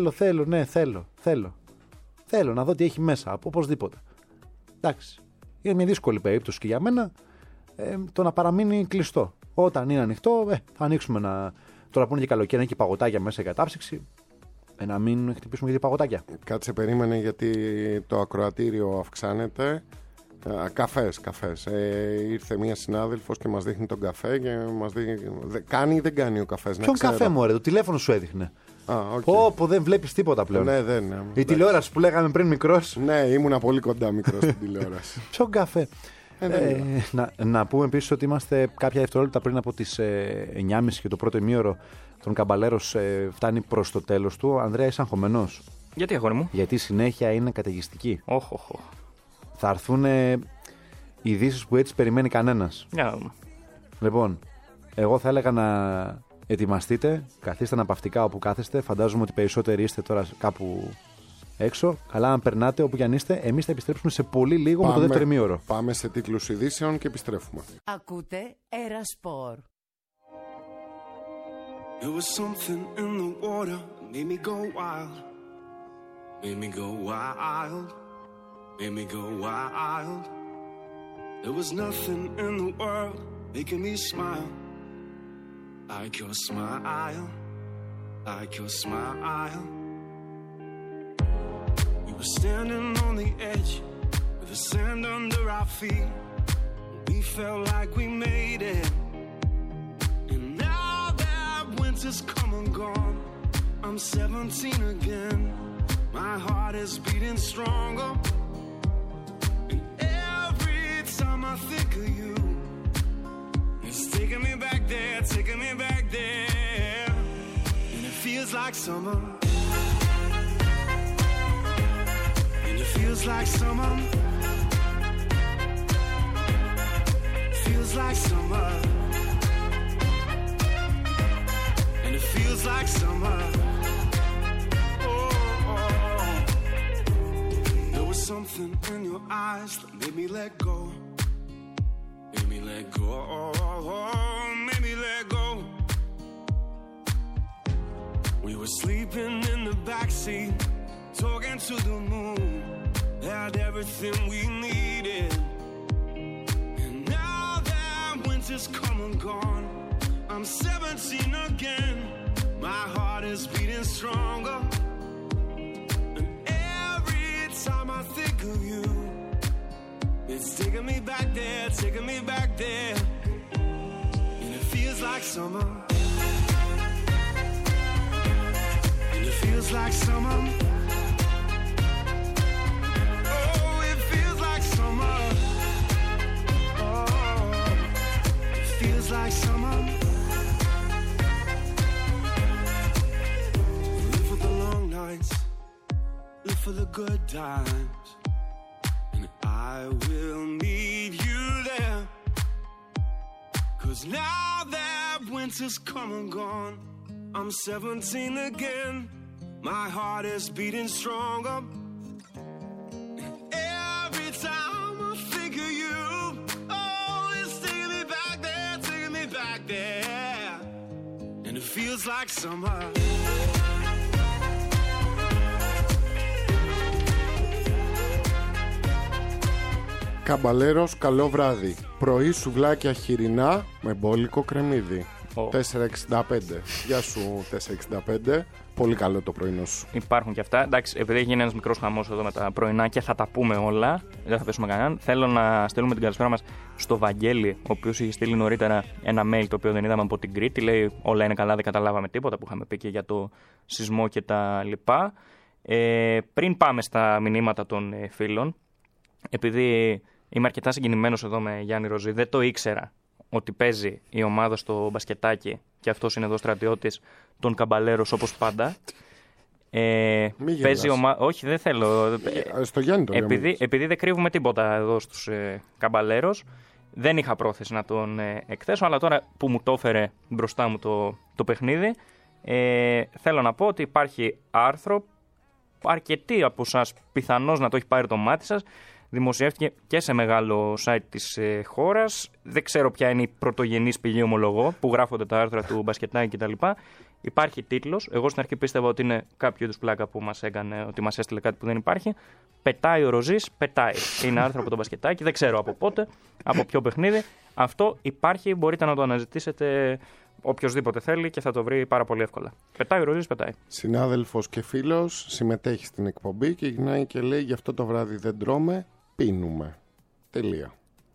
Θέλω να δω τι έχει μέσα. Οπωσδήποτε. Εντάξει. Είναι μια δύσκολη περίπτωση και για μένα το να παραμείνει κλειστό. Όταν είναι ανοιχτό, θα ανοίξουμε να. Τώρα που είναι και καλοκαίρι, είναι και παγωτάκια μέσα για κατάψυξη. Να μην χτυπήσουμε γιατί παγωτάκια. Κάτσε, περίμενε, γιατί το ακροατήριο αυξάνεται. Καφές. Ήρθε μία συνάδελφος και μας δείχνει τον καφέ και μας δείχνει. Κάνει ή δεν κάνει ο καφές? Ποιον καφέ, μωρέ, το τηλέφωνο σου έδειχνε. Okay. Δεν βλέπεις τίποτα πλέον. Ναι, δεν. Η τηλεόραση που λέγαμε πριν μικρός. Ναι, ήμουνα πολύ κοντά μικρός στην τηλεόραση. Ποιον καφέ? Να πούμε επίσης ότι είμαστε κάποια δευτερόλεπτα πριν από τις 9.30 και το πρώτο ημίωρο των Καμπαλέρος φτάνει προς το τέλος του. Ανδρέα, είσαι αγχωμένος? Γιατί, αγόρι μου? Γιατί η συνέχεια είναι καταιγιστική. Όχι. Θα έρθουν ειδήσεις που έτσι περιμένει κανένας. Λοιπόν, εγώ θα έλεγα να ετοιμαστείτε, καθίστε αναπαυτικά όπου κάθεστε. Φαντάζομαι ότι περισσότεροι είστε τώρα κάπου έξω. Καλά, αν περνάτε όπου κι αν είστε, εμείς θα επιστρέψουμε σε πολύ λίγο με το δεύτερο ημίωρο. Πάμε σε τίτλους ειδήσεων και επιστρέφουμε. Ακούτε Ερασπορ. There was something in the water, made me go wild, made me go wild, made me go wild. There was nothing in the world making me smile, like your smile, like your smile. We were standing on the edge with the sand under our feet. We felt like we made it. Winter's come and gone, I'm 17 again. My heart is beating stronger, and every time I think of you, it's taking me back there, taking me back there. And it feels like summer, and it feels like summer, feels like summer. It feels like summer. Oh. There was something in your eyes that made me let go. Made me let go. Made me let go. We were sleeping in the backseat, talking to the moon. Had everything we needed. And now that winter's come and gone, I'm 17 again. My heart is beating stronger, and time I think of you, it's taking me back there, taking me back there. And it feels like summer. And it feels like summer. Oh, it feels like summer. Oh, it feels like summer. Live for the long nights, live for the good times. And I will need you there. 'Cause now that winter's come and gone, I'm 17 again. My heart is beating stronger. Every time I think of you, oh, it's taking me back there, taking me back there. And it feels like summer. Καμπαλέρος, καλό βράδυ. Πρωί σουβλάκια χοιρινά με μπόλικο κρεμμύδι. 4,65. Γεια σου 4,65. Πολύ καλό το πρωινό σου. Υπάρχουν και αυτά. Εντάξει, επειδή έχει γίνει ένας μικρός χαμός εδώ με τα πρωινά και θα τα πούμε όλα, δεν θα πέσουμε κανέναν. Θέλω να στείλουμε την καλησπέρα μας στο Βαγγέλη, ο οποίος είχε στείλει νωρίτερα ένα mail το οποίο δεν είδαμε από την Κρήτη. Λέει όλα είναι καλά, δεν καταλάβαμε τίποτα που είχαμε πει και για το σεισμό και τα λοιπά. Πριν πάμε στα μηνύματα των φίλων, επειδή είμαι αρκετά συγκινημένος εδώ με Γιάννη Ροζή, δεν το ήξερα ότι παίζει η ομάδα στο μπασκετάκι και αυτός είναι εδώ στρατιώτης των Καμπαλέρος όπως πάντα. Παίζει όχι, δεν θέλω. Στο Γιάννη το επειδή δεν κρύβουμε τίποτα εδώ στους Καμπαλέρος, δεν είχα πρόθεση να τον εκθέσω, αλλά τώρα που μου το έφερε μπροστά μου το παιχνίδι, θέλω να πω ότι υπάρχει άρθρο, αρκετοί από εσάς πιθανώς να το έχει πάρει το μάτι σας. Δημοσιεύτηκε και σε μεγάλο site της χώρας. Δεν ξέρω ποια είναι η πρωτογενής πηγή, ομολογώ, που γράφονται τα άρθρα του μπασκετάκι κτλ. Υπάρχει τίτλος. Εγώ στην αρχή πίστευα ότι είναι κάποιο είδους πλάκα που μας έκανε, ότι μας έστειλε κάτι που δεν υπάρχει. Πετάει ο Ροζής, πετάει. Είναι άρθρο από το μπασκετάκι. Δεν ξέρω από πότε, από ποιο παιχνίδι. Αυτό υπάρχει, μπορείτε να το αναζητήσετε οποιοδήποτε θέλει και θα το βρει πάρα πολύ εύκολα. Πετάει ο Ροζής, πετάει. Συνάδελφος και φίλος συμμετέχει στην εκπομπή και γυρνάει και λέει: γι' αυτό το βράδυ δεν τρώμε, πίνουμε. Τελεία.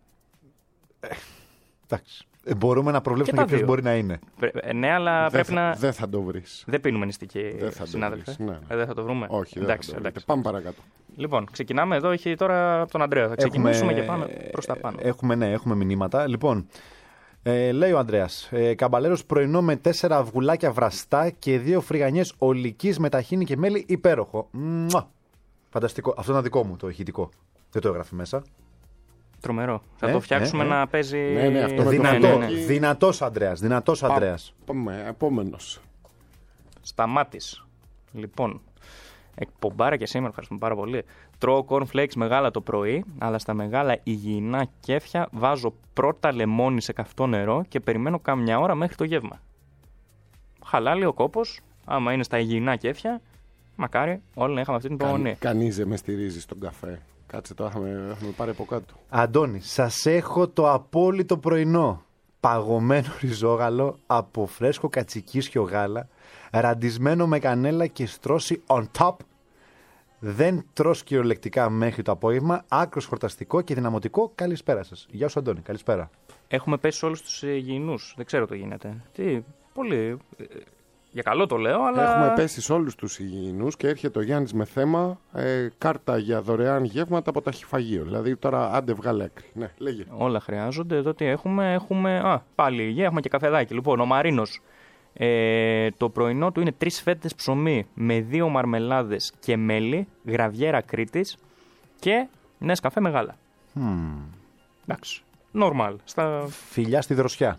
Εντάξει. Μπορούμε να προβλέψουμε και ποιος μπορεί να είναι. Ναι, αλλά πρέπει να. Δεν θα το βρεις. Δεν πίνουμε νηστική, συνάδελφε. Ναι. Δεν θα το βρούμε. Όχι, εντάξει. Πάμε παρακάτω. Λοιπόν, ξεκινάμε. Εδώ έχει τώρα από τον Ανδρέα. Θα ξεκινήσουμε και πάμε προς τα πάνω. Έχουμε μηνύματα. Λοιπόν, λέει ο Ανδρέας, Καμπαλέρος πρωινό με 4 αυγουλάκια βραστά και 2 φρυγανιές ολικής με ταχίνι και μέλι, υπέροχο. Φανταστικό. Αυτό είναι δικό μου το ηχητικό. Δεν το έγραφε μέσα. Τρομερό. Θα το φτιάξουμε να παίζει. Ναι, αυτό Δυνατός Ανδρέας. Πάμε, επόμενος. Σταμάτης. Λοιπόν, εκπομπάρα και σήμερα, ευχαριστούμε πάρα πολύ. Τρώω cornflakes μεγάλα το πρωί, αλλά στα μεγάλα υγιεινά κέφια βάζω πρώτα λεμόνι σε καυτό νερό και περιμένω κάμια ώρα μέχρι το γεύμα. Χαλάλι ο κόπος, άμα είναι στα υγιεινά κέφια, μακάρι όλοι να είχαμε αυτή την υπομονή. Κανείς δεν με στηρίζει στον καφέ. Κάτσε το έχουμε πάρει από κάτω. Αντώνη, σας έχω το απόλυτο πρωινό. Παγωμένο ριζόγαλο από φρέσκο κατσικίσιο γάλα, ραντισμένο με κανέλα και στρώση on top. Δεν τρως κυριολεκτικά μέχρι το απόγευμα. Άκρος χορταστικό και δυναμωτικό. Καλησπέρα σας. Γεια σου, Αντώνη. Καλησπέρα. Έχουμε πέσει σε όλους τους υγιεινούς. Δεν ξέρω τι γίνεται. Πολύ. Για καλό το λέω, αλλά. Έχουμε πέσει σε όλους τους υγιεινούς και έρχεται ο Γιάννης με θέμα κάρτα για δωρεάν γεύματα από ταχυφαγείο. Δηλαδή τώρα άντε βγάλε άκρη. Ναι, λέγε. Όλα χρειάζονται. Εδώ τι έχουμε. Πάλι υγεία, έχουμε και καφεδάκι. Λοιπόν, ο Μαρίνος. Το πρωινό του είναι 3 φέτες ψωμί με 2 μαρμελάδες και μέλι, γραβιέρα Κρήτης και νεσκαφέ μεγάλα. Εντάξει. Normal. Φιλιά στη δροσιά.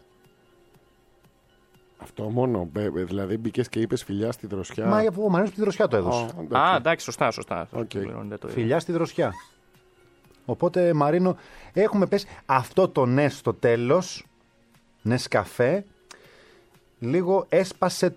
Αυτό μόνο. Δηλαδή μπήκες και είπες φιλιά στη δροσιά. Μα ο Μαρίνος στη δροσιά το έδωσε. Εντάξει, σωστά. Φιλιά στη δροσιά. Οπότε, Μαρίνο, έχουμε πέσει αυτό το ναι στο τέλος. Νεσκαφέ. Λίγο έσπασε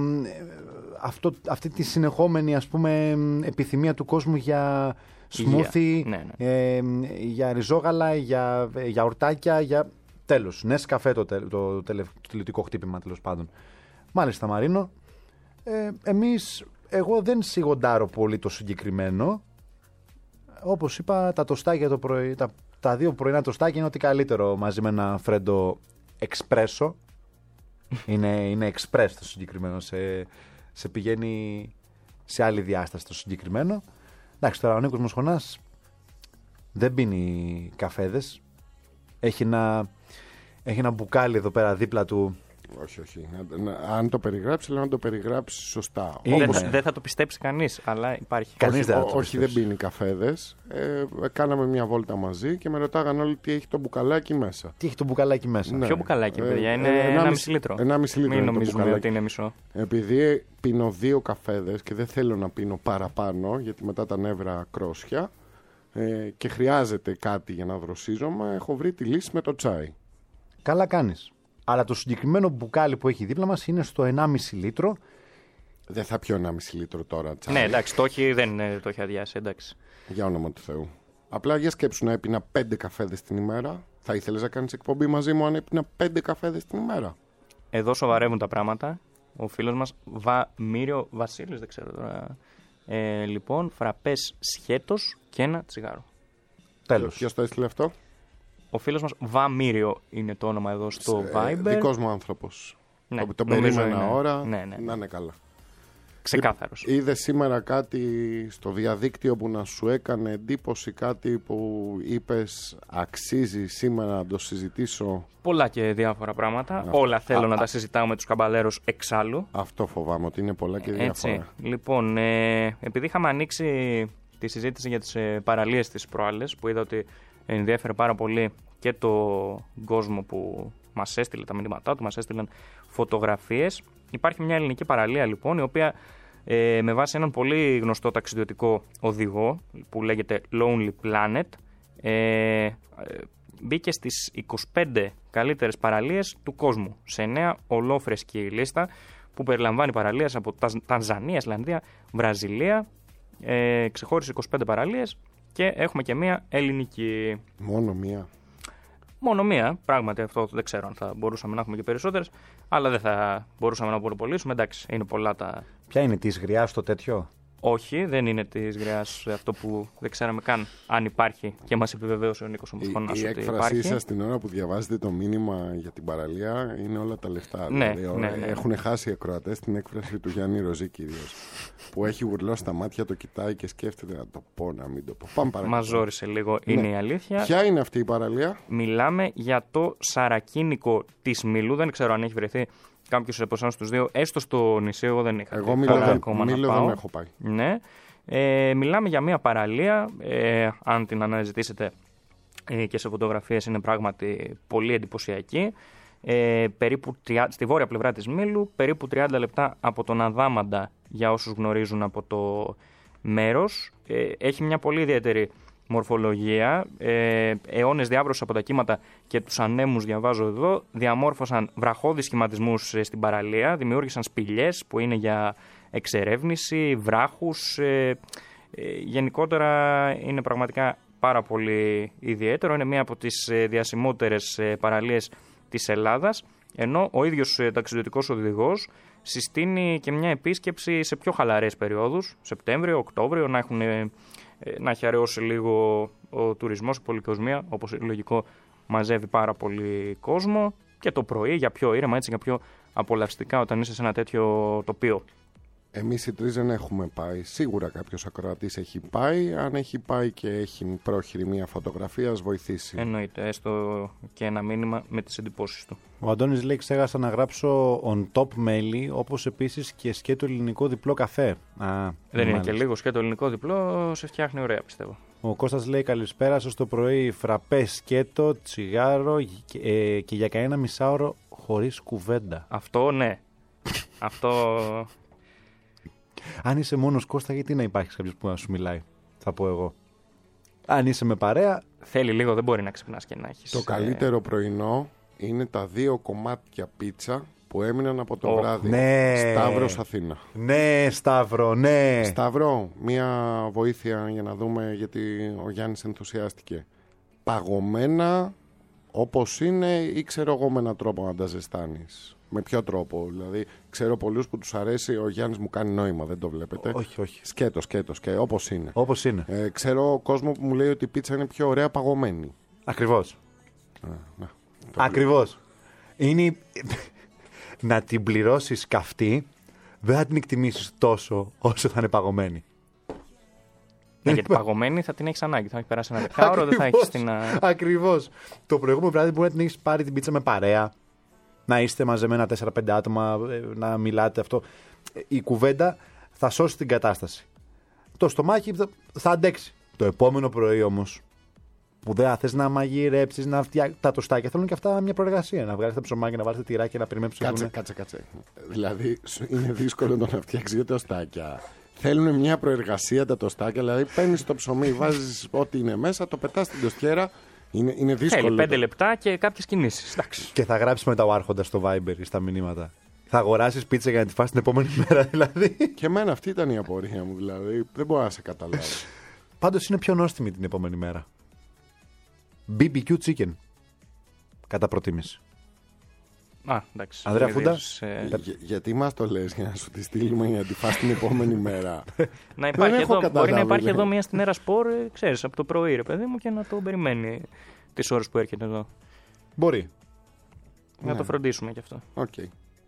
αυτή τη συνεχόμενη, ας πούμε, επιθυμία του κόσμου για σμούθι, για ριζόγαλα, για ορτάκια, τέλος. Νεσκαφέ το τελετικό χτύπημα, τέλος πάντων. Μάλιστα, Μαρίνο. Εγώ δεν σιγοντάρω πολύ το συγκεκριμένο. όπως είπα, τα τοστάκια το πρωί, τα 2 πρωινά τοστάκια είναι ό,τι καλύτερο μαζί με ένα φρέντο εξπρέσο. είναι εξπρέσο το συγκεκριμένο. Σε πηγαίνει σε άλλη διάσταση το συγκεκριμένο. Εντάξει, τώρα ο Νίκος Μοσχονάς δεν πίνει καφέδες. Έχει ένα μπουκάλι εδώ πέρα δίπλα του. Όχι. Αν το περιγράψει, λέω να το περιγράψει σωστά. Δεν θα το πιστέψει κανείς, αλλά υπάρχει. Κανείς δεν θα το Όχι, δεν πίνει καφέδες. Κάναμε μια βόλτα μαζί και με ρωτάγαν όλοι τι έχει το μπουκαλάκι μέσα. Τι έχει το μπουκαλάκι μέσα. Ναι. Ποιο μπουκαλάκι, παιδιά, είναι 1,5 λίτρο. 1,5 λίτρο. Μην νομίζουμε ότι είναι μισό. Επειδή πίνω 2 καφέδες και δεν θέλω να πίνω παραπάνω, γιατί μετά τα νεύρα κρόσια και χρειάζεται κάτι για να δροσίζομαι, έχω βρει τη λύση με το τσάι. Καλά κάνεις. Αλλά το συγκεκριμένο μπουκάλι που έχει δίπλα μας είναι στο 1,5 λίτρο. Δεν θα πιω 1,5 λίτρο τώρα τσάι. Ναι, εντάξει, δεν το έχει αδειάσει, εντάξει. Για όνομα του Θεού. Απλά για σκέψου να έπινα 5 καφέδες την ημέρα. Θα ήθελες να κάνεις εκπομπή μαζί μου αν έπινα 5 καφέδες την ημέρα? Εδώ σοβαρεύουν τα πράγματα. Ο φίλος μας Βαμίριο Βασίλης, δεν ξέρω τώρα. Λοιπόν, φραπές σχέτος και ένα τσιγάρο. Τέλος. Ποιος το έστειλε αυτό? Ο φίλος μας Βαμίριο είναι το όνομα εδώ στο Viber. Δικός μου άνθρωπος. Ναι, τον νομίζω περίμενα είναι. ώρα. Ναι. Να είναι καλά. Ξεκάθαρος. Είδε σήμερα κάτι στο διαδίκτυο που να σου έκανε εντύπωση, κάτι που είπες αξίζει σήμερα να το συζητήσω? Πολλά και διάφορα πράγματα. Όλα θέλω να τα συζητάω με τους καμπαλέρους εξάλλου. Αυτό φοβάμαι, ότι είναι πολλά και διάφορα. Έτσι. Λοιπόν, επειδή είχαμε ανοίξει τη συζήτηση για τις παραλίες της προάλλες, που είδα ότι ενδιέφερε πάρα πολύ και τον κόσμο που μας έστειλε τα μηνύματά του, μας έστειλαν φωτογραφίες. Υπάρχει μια ελληνική παραλία λοιπόν, η οποία με βάση έναν πολύ γνωστό ταξιδιωτικό οδηγό που λέγεται Lonely Planet μπήκε στις 25 καλύτερες παραλίες του κόσμου σε νέα ολόφρεσκη λίστα που περιλαμβάνει παραλίες από Τανζανία, Ισλανδία, Βραζιλία. Ξεχώρισε 25 παραλίες και έχουμε και μία ελληνική. Μόνο μία. Πράγματι αυτό δεν ξέρω αν θα μπορούσαμε να έχουμε και περισσότερες, αλλά δεν θα μπορούσαμε να μονοπολίσουμε. Εντάξει, είναι πολλά τα. Ποια είναι της Γριάς το τέτοιο? Όχι, δεν είναι της Γριάς αυτό που δεν ξέραμε καν αν υπάρχει και μας επιβεβαίωσε ο Νίκος Ομοσχονάς ότι υπάρχει. Η έκφρασή σας την ώρα που διαβάζετε το μήνυμα για την παραλία είναι όλα τα λεφτά. Ναι, δηλαδή, ναι. Έχουν χάσει οι ακροατές την έκφραση του Γιάννη Ροζή κυρίως, που έχει γουρλώσει τα μάτια, το κοιτάει και σκέφτεται να το πω, να μην το πω. Πάμε παρακάτω. Μας ζόρισε λίγο, είναι η αλήθεια. Ποια είναι αυτή η παραλία? Μιλάμε για το Σαρακίνικο της Μήλου. Δεν ξέρω αν έχει βρεθεί κάποιος από εσάς τους δύο, έστω στο νησί. Εγώ δεν είχα. Εγώ Μήλο δεν έχω πάει. Ναι. Μιλάμε για μια παραλία. Αν την αναζητήσετε και σε φωτογραφίες είναι πράγματι πολύ εντυπωσιακή. Περίπου στη βόρεια πλευρά της Μήλου, περίπου 30 λεπτά από τον Αδάμαντα για όσους γνωρίζουν από το μέρος. Έχει μια πολύ ιδιαίτερη μορφολογία. Αιώνες διάβρωσης από τα κύματα και τους ανέμους, διαβάζω εδώ, διαμόρφωσαν βραχώδεις σχηματισμούς στην παραλία, δημιούργησαν σπηλιές που είναι για εξερεύνηση, βράχους. Γενικότερα είναι πραγματικά πάρα πολύ ιδιαίτερο. Είναι μία από τις διασημότερες παραλίες της Ελλάδας, ενώ ο ίδιος ταξιδιωτικός οδηγός συστήνει και μια επίσκεψη σε πιο χαλαρές περιόδους, Σεπτέμβριο, Οκτώβριο, να έχει αραιώσει λίγο ο τουρισμός, η πολυκοσμία, όπως είναι λογικό, μαζεύει πάρα πολύ κόσμο, και το πρωί για πιο ήρεμα, έτσι, για πιο απολαυστικά όταν είσαι σε ένα τέτοιο τοπίο. Εμείς οι τρεις δεν έχουμε πάει. Σίγουρα κάποιος ακροατής έχει πάει. Αν έχει πάει και έχει πρόχειρη μια φωτογραφία, ας βοηθήσει. Εννοείται, έστω και ένα μήνυμα με τις εντυπώσεις του. Ο Αντώνης λέει: ξέχασα να γράψω on top μέλι, όπως επίσης και σκέτο ελληνικό διπλό καφέ. Δεν είναι και λίγο σκέτο ελληνικό διπλό, σε φτιάχνει ωραία, πιστεύω. Ο Κώστας λέει: καλησπέρα σας, το πρωί φραπέ, σκέτο, τσιγάρο και για κανένα μισάωρο χωρίς κουβέντα. Αυτό ναι. Αυτό. Αν είσαι μόνος, Κώστα, γιατί να υπάρχει κάποιος που να σου μιλάει, θα πω εγώ. Αν είσαι με παρέα. Θέλει λίγο, δεν μπορεί να ξυπνάς και να έχεις. Το καλύτερο πρωινό είναι τα 2 κομμάτια πίτσα που έμειναν από το βράδυ. Ναι. Σταύρος, Αθήνα. Ναι, Σταύρο, ναι. Σταύρο, μία βοήθεια για να δούμε, γιατί ο Γιάννης ενθουσιάστηκε. Παγωμένα όπως είναι, ή ξέρω εγώ με έναν τρόπο να τα ζεστάνεις? Με ποιο τρόπο? Δηλαδή, ξέρω πολλούς που τους αρέσει, ο Γιάννης μου κάνει νόημα, δεν το βλέπετε. Όχι. Σκέτο, και όπως είναι. Όπως είναι. Ξέρω κόσμο που μου λέει ότι η πίτσα είναι πιο ωραία παγωμένη. Ακριβώς. Να, Ακριβώς. Είναι να την πληρώσεις καυτή, δεν θα την εκτιμήσεις τόσο όσο θα είναι παγωμένη. Γιατί παγωμένη θα την έχεις ανάγκη. Θα έχει περάσει ένα δεκάωρο, δεν θα έχεις την. Ακριβώς. Το προηγούμενο βράδυ μπορεί να την έχεις πάρει την πίτσα με παρέα, να είστε μαζεμένα 4-5 άτομα, να μιλάτε αυτό. Η κουβέντα θα σώσει την κατάσταση. Το στομάχι θα αντέξει. Το επόμενο πρωί όμως, που δεν θες να μαγειρέψεις, να φτιάξεις. Τα τοστάκια θέλουν και αυτά μια προεργασία. Να βγάλεις τα ψωμάκια, να βάλεις τα τυράκια, να περιμένεις. Κάτσε. Δηλαδή, είναι δύσκολο το να φτιάξει τοστάκια. Θέλουν μια προεργασία τα τοστάκια. Δηλαδή, παίρνεις το ψωμί, βάζεις ό,τι είναι μέσα, το πετάς στην τοστιέρα. Είναι δύσκολο. Θέλει 5 λεπτά και κάποιες κινήσεις. Και θα γράψεις μετά ο Άρχοντα στο Viber ή στα μηνύματα. Θα αγοράσεις πίτσα για να τη φας την επόμενη μέρα, δηλαδή. Και εμένα αυτή ήταν η απορία μου, δηλαδή. Δεν μπορώ να σε καταλάβω. Πάντως είναι πιο νόστιμη την επόμενη μέρα. BBQ chicken. Κατά προτίμηση. Εντάξει. Ανδρέα Φούντα. Γιατί μας το λες, για να σου τη στείλουμε για να τη φας την επόμενη μέρα? Να υπάρχει εδώ, μπορεί να υπάρχει εδώ μία στην Έρα Σπορ, ξέρεις, από το πρωί, ρε παιδί μου, και να το περιμένει τις ώρες που έρχεται εδώ. Μπορεί. Να το φροντίσουμε κι αυτό. Okay.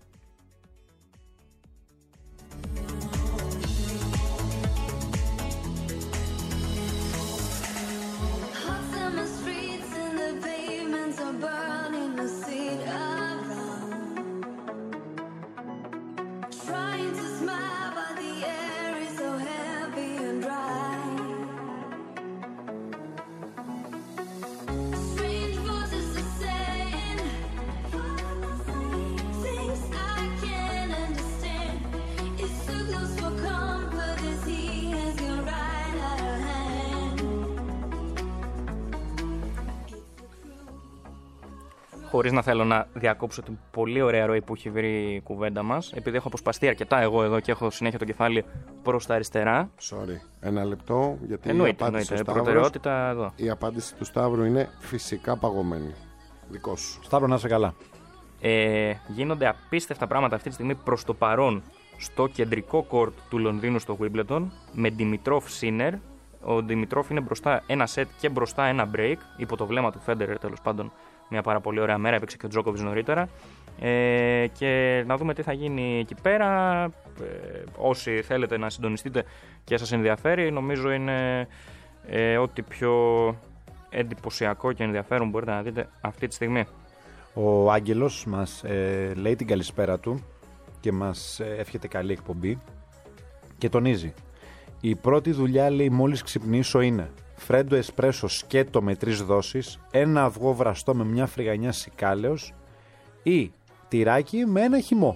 Χωρίς να θέλω να διακόψω την πολύ ωραία ροή που έχει βρει η κουβέντα μας, επειδή έχω αποσπαστεί αρκετά εγώ εδώ και έχω συνέχεια το κεφάλι προς τα αριστερά. Sorry. Ένα λεπτό, γιατί εννοείται, προτεραιότητα εδώ. Η απάντηση του Σταύρου είναι φυσικά παγωμένη. Δικό σου. Σταύρο, να είσαι καλά. Γίνονται απίστευτα πράγματα αυτή τη στιγμή προς το παρόν στο κεντρικό κόρτ του Λονδίνου στο Wimbledon με Δημητρόφ Σίνερ. Ο Δημητρόφ είναι μπροστά ένα σετ και μπροστά ένα break, υπό το βλέμμα του Φέντερερ, τέλος πάντων. Μια πάρα πολύ ωραία μέρα, έπαιξε και ο Τζόκοβιτς νωρίτερα. Και να δούμε τι θα γίνει εκεί πέρα. Όσοι θέλετε να συντονιστείτε και σας ενδιαφέρει, νομίζω είναι ό,τι πιο εντυπωσιακό και ενδιαφέρον μπορείτε να δείτε αυτή τη στιγμή. Ο Άγγελος μας λέει την καλησπέρα του και μας εύχεται καλή εκπομπή και τονίζει: η πρώτη δουλειά, λέει, μόλις ξυπνήσω είναι φρέντο εσπρέσο σκέτο με 3 δόσεις, ένα αυγό βραστό με μια φρυγανιά σικάλεως ή τυράκι με ένα χυμό.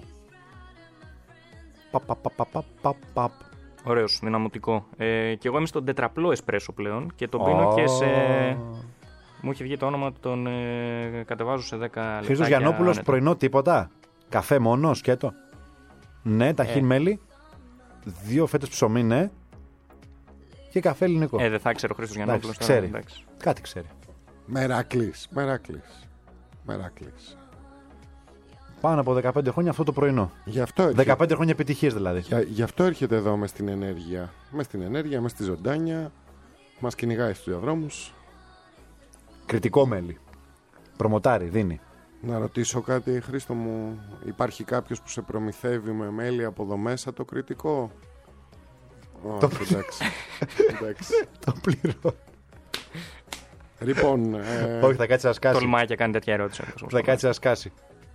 Παπ. Ωραίος, δυναμωτικό. Και εγώ είμαι στον τετραπλό εσπρέσο πλέον και τον πίνω και σε... Μου έχει βγει το όνομα, τον κατεβάζω σε 10 λεπτά. Χρήστος Γιαννόπουλος, πρωινό τίποτα? Καφέ μόνο, σκέτο? Ναι, ταχύν μέλι, 2 φέτες ψωμί, ναι. Και καφέ ελληνικό. Δεν θα ξέρω ο Χρήστος Γιαννόπουλος. Ξέρει. Κάτι ξέρει. Μεράκλης. Πάνω από 15 χρόνια αυτό το πρωινό. 15 χρόνια επιτυχίες δηλαδή. Γι' αυτό έρχεται εδώ μες στην ενέργεια. Μες στη ζωντάνια. Μας κυνηγάει στους διαδρόμους. Κριτικό μέλι. Προμοτάρι, δίνει. Να ρωτήσω κάτι, Χρήστο μου. Υπάρχει κάποιος που σε προμηθεύει με μέλι από εδώ μέσα το κριτικό? Εντάξει. Το πληρώ. Λοιπόν. Όχι, θα κάτσει να σκάσει. Τολμάει και κάνει τέτοια ερώτηση. Θα κάτσει να σκάσει.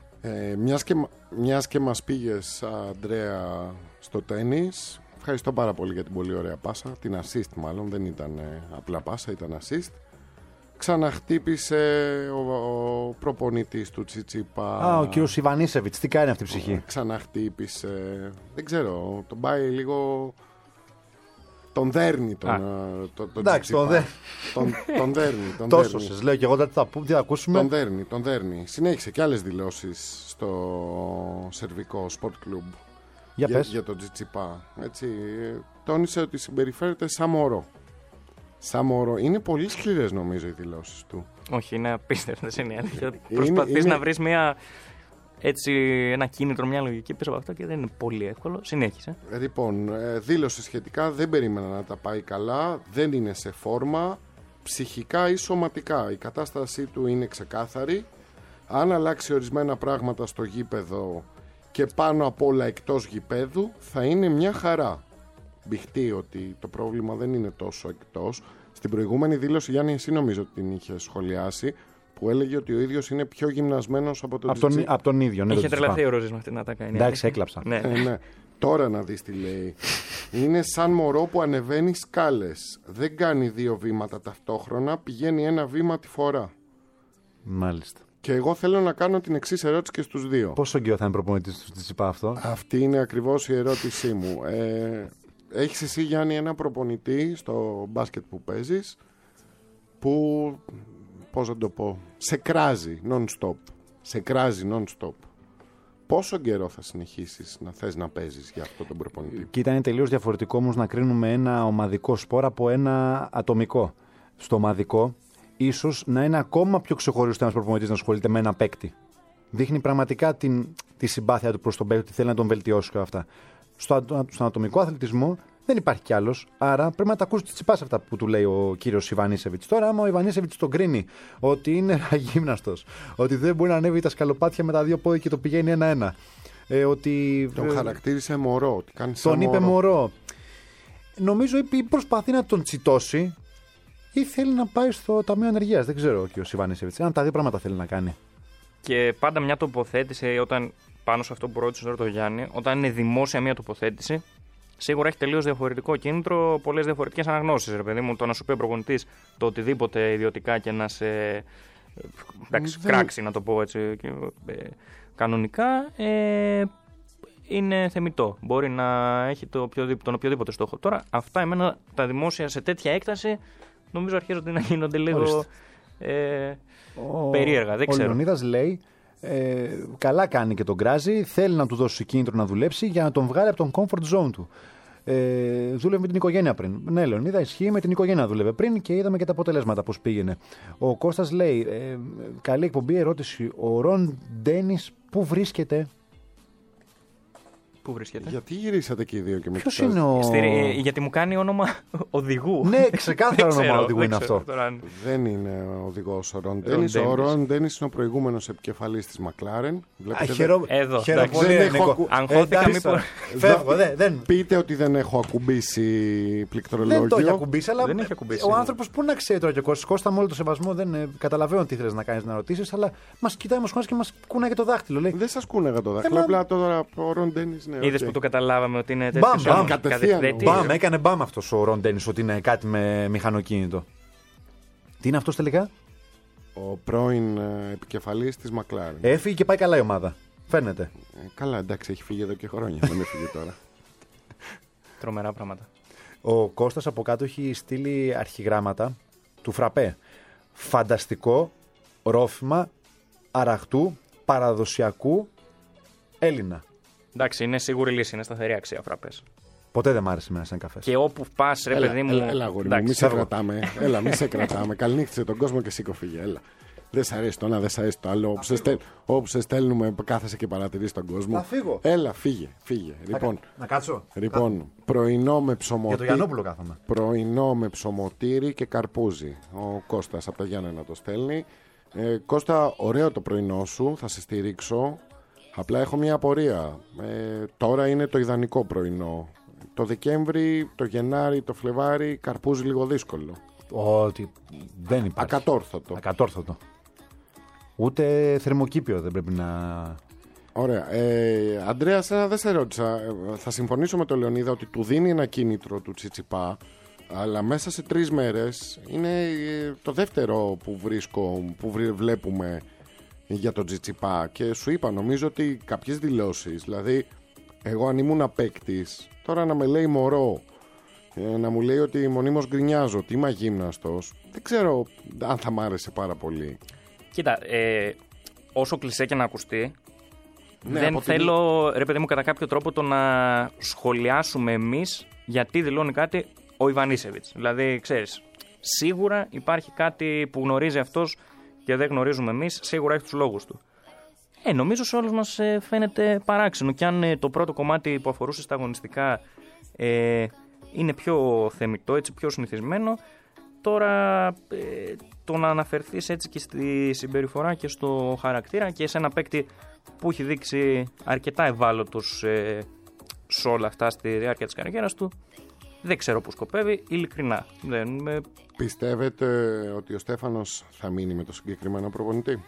Μιας και μας πήγες, Αντρέα, στο τένις, ευχαριστώ πάρα πολύ για την πολύ ωραία πάσα. Την assist μάλλον, δεν ήταν απλά πάσα, ήταν assist. Ξαναχτύπησε ο προπονητής του Τσιτσίπα. Ο κύριος Ιβανίσεβιτς, τι κάνει αυτή η ψυχή? Ξαναχτύπησε, δεν ξέρω, τον πάει λίγο... Τον δέρνει τον εντάξει, τον δέρνει. Τόσο σας λέω και εγώ τι θα ακούσουμε. Τον δέρνει. Συνέχισε και άλλες δηλώσεις στο σερβικό Sport Club για τον Τσιτσίπα. Έτσι, τόνισε ότι συμπεριφέρεται σαν μωρό. Είναι πολύ σκληρές νομίζω οι δηλώσεις του. Όχι, είναι απίστευτες, είναι η αλήθεια. Προσπαθείς να βρεις μια έτσι ένα κίνητρο, μια λογική πίσω από αυτό και δεν είναι πολύ εύκολο. Συνέχισε. Λοιπόν, δήλωσε σχετικά, δεν περίμενα να τα πάει καλά, δεν είναι σε φόρμα, ψυχικά ή σωματικά. Η κατάστασή του είναι ξεκάθαρη. Αν αλλάξει ορισμένα πράγματα στο γήπεδο και πάνω απ' όλα εκτός γηπέδου, θα είναι μια χαρά. Μπηχτεί ότι το πρόβλημα δεν είναι τόσο εκτός. Στην προηγούμενη δήλωση, Γιάννη, εσύ νομίζω ότι την είχε σχολιάσει, που έλεγε ότι ο ίδιος είναι πιο γυμνασμένος από τον Τσιτσίπα. Από τον ίδιο, ναι. Είχε τρελαθεί ο Ρόζης με αυτή να τα κάνει. Εντάξει, έκλαψα. Ναι. Ναι. Τώρα να δεις τι λέει. Είναι σαν μωρό που ανεβαίνει σκάλες. Δεν κάνει 2 βήματα ταυτόχρονα, πηγαίνει 1 βήμα τη φορά. Μάλιστα. Και εγώ θέλω να κάνω την εξής ερώτηση και στους δύο. Πόσο καιρό θα είναι προπονητής του Τσιτσίπα αυτό? Αυτή είναι ακριβώς η ερώτησή μου. Έχεις εσύ, Γιάννη, ένα προπονητή στο μπάσκετ που παίζεις που, πώς να το πω, σε κράζει non-stop. Σε κράζει non-stop. Πόσο καιρό θα συνεχίσεις να θες να παίζεις για αυτόν τον προπονητή? Κοίτα, είναι τελείως διαφορετικό όμως να κρίνουμε ένα ομαδικό σπορ από ένα ατομικό. Στο ομαδικό, ίσως να είναι ακόμα πιο ξεχωριστό ένας προπονητής να ασχολείται με ένα παίκτη. Δείχνει πραγματικά τη συμπάθεια του προς τον παίκτη, ότι θέλει να τον βελτιώσει και αυτά. Στον ατομικό αθλητισμό δεν υπάρχει κι άλλος. Άρα πρέπει να τα ακούσει Τσιτσιπάς αυτά που του λέει ο κύριος Ιβανίσεβιτς. Τώρα, άμα ο Ιβανίσεβιτς τον κρίνει ότι είναι αγύμναστος, ότι δεν μπορεί να ανέβει τα σκαλοπάτια με τα 2 πόδια και το πηγαίνει 1-1. Ότι Τον χαρακτήρισε μωρό. Ότι κάνει τον είπε μωρό. Νομίζω ή προσπαθεί να τον τσιτώσει ή θέλει να πάει στο Ταμείο Ανεργίας. Δεν ξέρω ο κύριος Ιβανίσεβιτς. Ένα από τα 2 πράγματα θέλει να κάνει. Και πάντα μια τοποθέτηση, όταν πάνω σε αυτό που ρώτησε τώρα το Γιάννη, όταν είναι δημόσια μια τοποθέτηση, σίγουρα έχει τελείως διαφορετικό κίνητρο, πολλές διαφορετικές αναγνώσεις. Ρε παιδί μου, το να σου πει ο προπονητής το οτιδήποτε ιδιωτικά και να σε κράξει, να το πω έτσι, κανονικά, είναι θεμιτό. Μπορεί να έχει τον οποιοδήποτε στόχο. Τώρα, αυτά εμένα τα δημόσια σε τέτοια έκταση, νομίζω αρχίζονται να γίνονται λίγο περίεργα. Δεν ξέρω. Ο Λεωνίδας λέει, καλά κάνει και τον κράζει, θέλει να του δώσει κίνητρο να δουλέψει για να τον βγάλει από τον comfort zone του. Δούλευε με την οικογένεια πριν. Ναι, Λεωνίδα, ισχύει, με την οικογένεια δούλευε πριν και είδαμε και τα αποτελέσματα πώς πήγαινε. Ο Κώστας λέει, καλή εκπομπή, ερώτηση. Ο Ρον Ντένις πού βρίσκεται? Πού βρίσκεται? Γιατί γυρίσατε και οι δύο και με Ποιος είναι ο... Γιατί μου κάνει όνομα οδηγού. Ναι, ξεκάθαρο όνομα οδηγού είναι αυτό. Δεν είναι οδηγός ο Ρον Ντένις. Ο Ρον Ντένις είναι ο προηγούμενος επικεφαλής της Μακλάρεν. Εδώ. Αγχώθηκα μήπως. Φεύγω, δεν. Πείτε ότι δεν έχω ακουμπήσει πληκτρολόγιο. Δεν το έχει ακουμπήσει, αλλά δεν έχει ακουμπήσει. Ο άνθρωπος πού να ξέρει τώρα και ο Κώστας. Κώστα, με όλο το σεβασμό, δεν καταλαβαίνω τι θέλεις να κάνεις να ρωτήσεις, αλλά μας κοιτάει όμως και μας κούναγε το δάχτυλο. Λέει. Δεν σας κούναγε το δάχτυλο. Απλά τώρα ο Ρον Ντένις. Είδες που το καταλάβαμε ότι είναι τέτοιο. Μπαμ, έκανε μπαμ αυτός ο Ρον Ντένις ότι είναι κάτι με μηχανοκίνητο. Τι είναι αυτός τελικά? Ο πρώην επικεφαλής της Μακλάρεν. Έφυγε και πάει καλά η ομάδα. Φαίνεται. Καλά, εντάξει, έχει φύγει εδώ και χρόνια. Δεν έφυγε τώρα. Τρομερά πράγματα. Ο Κώστας από κάτω έχει στείλει αρχιγράμματα του φραπέ. Φανταστικό, ρόφημα, αραχτού, παραδοσιακού, Έλληνα. Εντάξει, είναι σίγουρη λύση, είναι σταθερή αξία φραπές. Ποτέ δεν μ' άρεσε εμένα σαν καφέ. Και όπου πας, ρε παιδί μου. Έλα, αγόρι μου, μη σε κρατάμε. Έλα, μη σε κρατάμε. Καληνύχτησε τον κόσμο και σήκω φύγε. Έλα. Δεν σ' αρέσει το ένα, δεν σ' αρέσει το άλλο. Όπου σε στέλνουμε, κάθεσαι και παρατηρείς τον κόσμο. Θα φύγω. Έλα, φύγε. Να κάτσω. Λοιπόν, πρωινό με ψωμοτήρι. Για το Γιαννόπουλο κάθομαι. Πρωινό με ψωμοτήρι και καρπούζι. Ο Κώστας από τα Γιάννενα το στέλνει. Κώστα, ωραίο το πρωινό σου, θα σε στηρίξω. Απλά έχω μια απορία. Τώρα είναι το ιδανικό πρωινό. Το Δεκέμβρη, το Γενάρη, το Φλεβάρι, καρπούζι λίγο δύσκολο. Ότι δεν υπάρχει. Ακατόρθωτο. Ούτε θερμοκήπιο δεν πρέπει να... Ωραία. Αντρέα, δεν σε ρώτησα. Θα συμφωνήσω με τον Λεωνίδα ότι του δίνει ένα κίνητρο του Τσιτσιπά, αλλά μέσα σε 3 μέρες είναι το δεύτερο που βλέπουμε για τον Τσιτσιπά. Και σου είπα, νομίζω ότι κάποιες δηλώσεις, δηλαδή εγώ αν ήμουν παίκτης, τώρα να με λέει μωρό, να μου λέει ότι μονίμως γκρινιάζω, ότι είμαι αγύμναστος, δεν ξέρω αν θα μ' άρεσε πάρα πολύ. Κοίτα, όσο κλισέ και να ακουστεί, δεν θέλω, ρε παιδί μου, κατά κάποιο τρόπο το να σχολιάσουμε εμείς γιατί δηλώνει κάτι ο Ιβανίσεβιτς. Δηλαδή, ξέρεις, σίγουρα υπάρχει κάτι που γνωρίζει αυτός και δεν γνωρίζουμε εμείς, σίγουρα έχει τους λόγους του. Νομίζω σε όλους μας φαίνεται παράξενο. Και αν το πρώτο κομμάτι που αφορούσε στα αγωνιστικά είναι πιο θεμιτό, έτσι, πιο συνηθισμένο, τώρα το να αναφερθείς έτσι και στη συμπεριφορά και στο χαρακτήρα και σε ένα παίκτη που έχει δείξει αρκετά ευάλωτος σε όλα αυτά στη διάρκεια της καριέρας του, δεν ξέρω που σκοπεύει, ειλικρινά. Πιστεύετε ότι ο Στέφανος θα μείνει με το συγκεκριμένο προπονητή?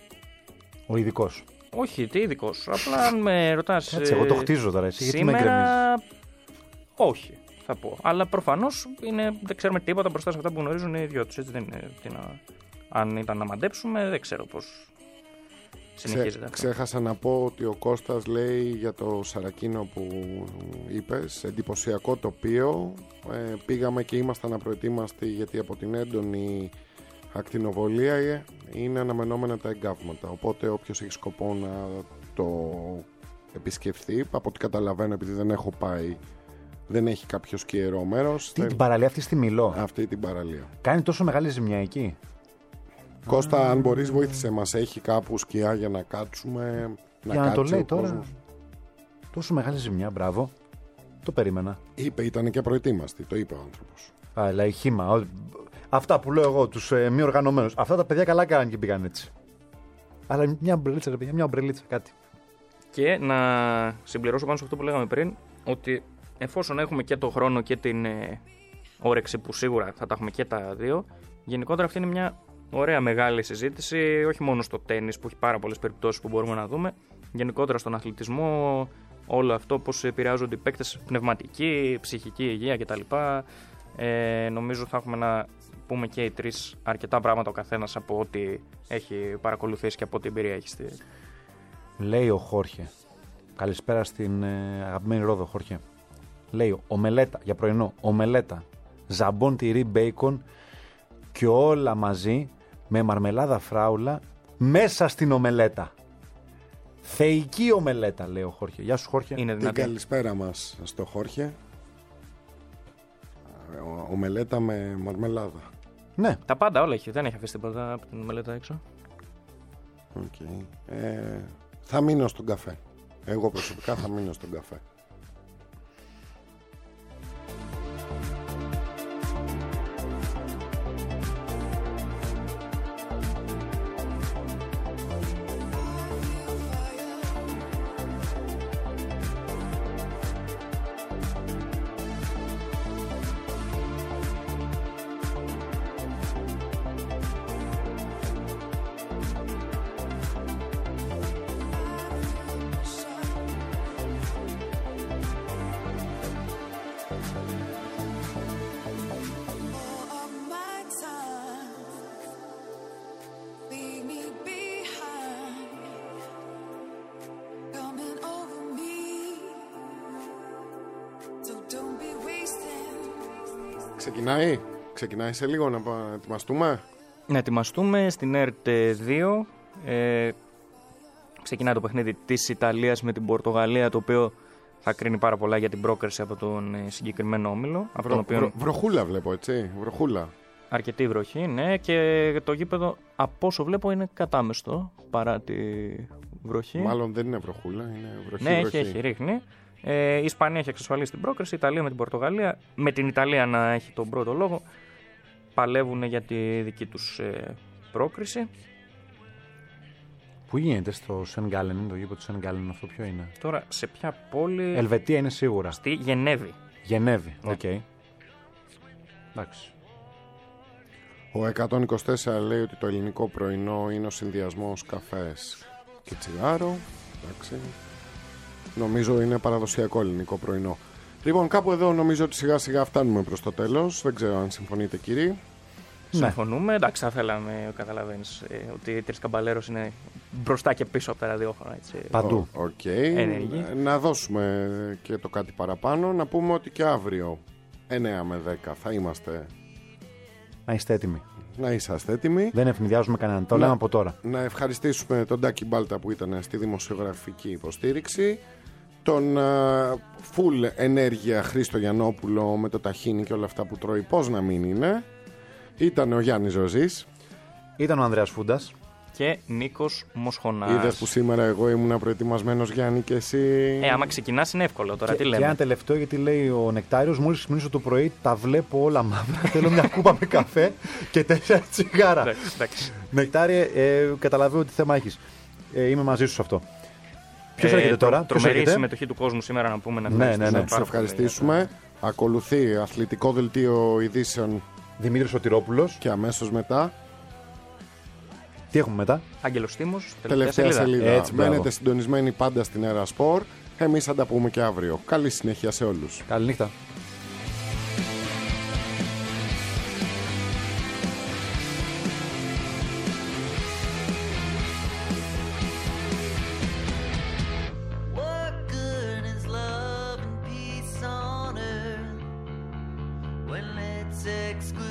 Ο ειδικός. Όχι, τι ειδικός. Απλά αν με ρωτάς. Έτσι, εγώ το χτίζω τώρα. Εσύ γιατί με σήμερα, γκρεμίζεις? όχι, θα πω. Αλλά προφανώς δεν ξέρουμε τίποτα μπροστά σε αυτά που γνωρίζουν οι δυο τους. Έτσι, δεν είναι, αν ήταν να μαντέψουμε, δεν ξέρω πώς συνεχίζεται αυτό. Ξέχασα να πω ότι ο Κώστας λέει για το Σαρακίνο που είπες, εντυπωσιακό τοπίο. Πήγαμε και ήμασταν απροετοίμαστοι, γιατί από την έντονη ακτινοβολία είναι αναμενόμενα τα εγκάβματα. Οπότε όποιος έχει σκοπό να το επισκεφθεί, από ό,τι καταλαβαίνω, επειδή δεν έχω πάει, δεν έχει κάποιο σκιερό μέρος. Την παραλία αυτή στη Μιλό. Αυτή την παραλία. Κάνει τόσο μεγάλη ζημιά εκεί? Κώστα, αν μπορείς, βοήθησε μας. Έχει κάπου σκιά για να κάτσουμε? Για να το λέει τώρα. Κόσμος. Τόσο μεγάλη ζημιά, μπράβο. Το περίμενα. Είπε, ήταν και προετοίμαστοι, το είπε ο άνθρωπος. Αλλά χύμα. Αυτά που λέω εγώ, τους μη οργανωμένους. Αυτά τα παιδιά καλά κάνανε και πήγαν έτσι. Αλλά μια ομπρελίτσα, ρε παιδιά, μια ομπρελίτσα, κάτι. Και να συμπληρώσω πάνω σε αυτό που λέγαμε πριν, ότι εφόσον έχουμε και το χρόνο και την όρεξη, που σίγουρα θα τα έχουμε και τα δύο, γενικότερα αυτή είναι μια ωραία μεγάλη συζήτηση, όχι μόνο στο τένις που έχει πάρα πολλές περιπτώσεις που μπορούμε να δούμε, γενικότερα στον αθλητισμό, όλο αυτό πώς επηρεάζονται οι παίκτες, πνευματική, ψυχική υγεία κτλ. Νομίζω θα έχουμε να πούμε και οι τρεις αρκετά πράγματα ο καθένας από ό,τι έχει παρακολουθήσει και από ό,τι εμπειρία έχει στη... Λέει ο Χόρχε. Καλησπέρα στην αγαπημένη Ρόδο, Χόρχε. Λέει ομελέτα για πρωινό, ομελέτα, ζαμπόν, τυρί, μπέικον και όλα μαζί με μαρμελάδα φράουλα μέσα στην ομελέτα. Θεϊκή ομελέτα, λέει ο Χόρχε. Γεια σου, Χόρχε. Είναι Την δυνατή. καλησπέρα μας στο Χόρχε. Ομελέτα με μαρμελάδα. Ναι. Τα πάντα όλα έχει, δεν έχει αφήσει τίποτα από την μελέτα έξω. Okay. Θα μείνω στον καφέ. Εγώ προσωπικά θα μείνω στον καφέ. Ξεκινάει σε λίγο να ετοιμαστούμε. Να ετοιμαστούμε στην ΕΡΤ 2. Ξεκινάει το παιχνίδι της Ιταλίας με την Πορτογαλία, το οποίο θα κρίνει πάρα πολλά για την πρόκριση από τον συγκεκριμένο όμιλο. Βροχούλα βλέπω, έτσι. Βροχούλα. Αρκετή βροχή, ναι. Και το γήπεδο, από όσο βλέπω, είναι κατάμεστο παρά τη βροχή. Μάλλον δεν είναι βροχούλα, είναι βροχή. Ναι, βροχή. έχει, ρίχνει. Η Ισπανία έχει εξασφαλίσει την πρόκριση, η Ιταλία με την Πορτογαλία. Με την Ιταλία να έχει τον πρώτο λόγο. Παλεύουν για τη δική τους πρόκριση. Πού γίνεται στο Σεν Γκάλεν, είναι το γήπεδο του Σεν Γκάλεν, αυτό ποιο είναι? Τώρα σε ποια πόλη? Ελβετία είναι σίγουρα. Στη Γενέβη. Γενέβη, Ναι. οκ. Εντάξει. Ο 124 λέει ότι το ελληνικό πρωινό είναι ο συνδυασμός καφές και τσιγάρο. Εντάξει. Νομίζω είναι παραδοσιακό ελληνικό πρωινό. Λοιπόν, κάπου εδώ νομίζω ότι σιγά σιγά φτάνουμε προς το τέλος. Δεν ξέρω αν συμφωνείτε, κύριοι. Συμφωνούμε. Εντάξει, θα θέλαμε, καταλαβαίνεις, ότι η Τρισκαμπαλέρος είναι μπροστά και πίσω από τα ραδιόφωνα. Έτσι. Παντού. Οκ. Ενεργή. Να δώσουμε και το κάτι παραπάνω. Να πούμε ότι και αύριο 9 με 10 θα είμαστε. Να είστε έτοιμοι. Να είσαστε έτοιμοι. Δεν ευνηδιάζουμε κανέναν. Το λέμε από τώρα. Να ευχαριστήσουμε τον Τάκη Μπάλτα που ήταν στη δημοσιογραφική υποστήριξη. Τον full ενέργεια Χρήστο Γιαννόπουλο με το ταχίνι και όλα αυτά που τρώει. Πώς να μην είναι. Ήταν ο Γιάννης Ζωζής. Ήταν ο Ανδρέας Φούντας. και Νίκος Μοσχονάς. Είδες που σήμερα εγώ ήμουν προετοιμασμένος, Γιάννη, και εσύ. Άμα ξεκινάς είναι εύκολο τώρα, τι λέμε. Και ένα τελευταίο, γιατί λέει ο Νεκτάριος, μόλις ξυπνήσω το πρωί, τα βλέπω όλα μαύρα. Θέλω μια κούπα με καφέ και 4 τσιγάρα. Εντάξει. Νεκτάριε, καταλαβαίνω τι θέμα έχεις. Είμαι μαζί σου σε αυτό. Ποιος έρχεται τώρα? Τρομερή συμμετοχή του κόσμου σήμερα, να πούμε. Να τους ευχαριστήσουμε. Ακολουθεί αθλητικό δελτίο ειδήσεων Δημήτρης Σωτηρόπουλος. Και αμέσως μετά. Τι έχουμε μετά? Άγγελος Τίμος, τελευταία σελίδα. Έτσι, μένετε συντονισμένοι πάντα στην Έρα Σπορ. Εμείς θα τα πούμε και αύριο. Καλή συνέχεια σε όλους. Καληνύχτα. What good is love and peace on earth when it's excluded?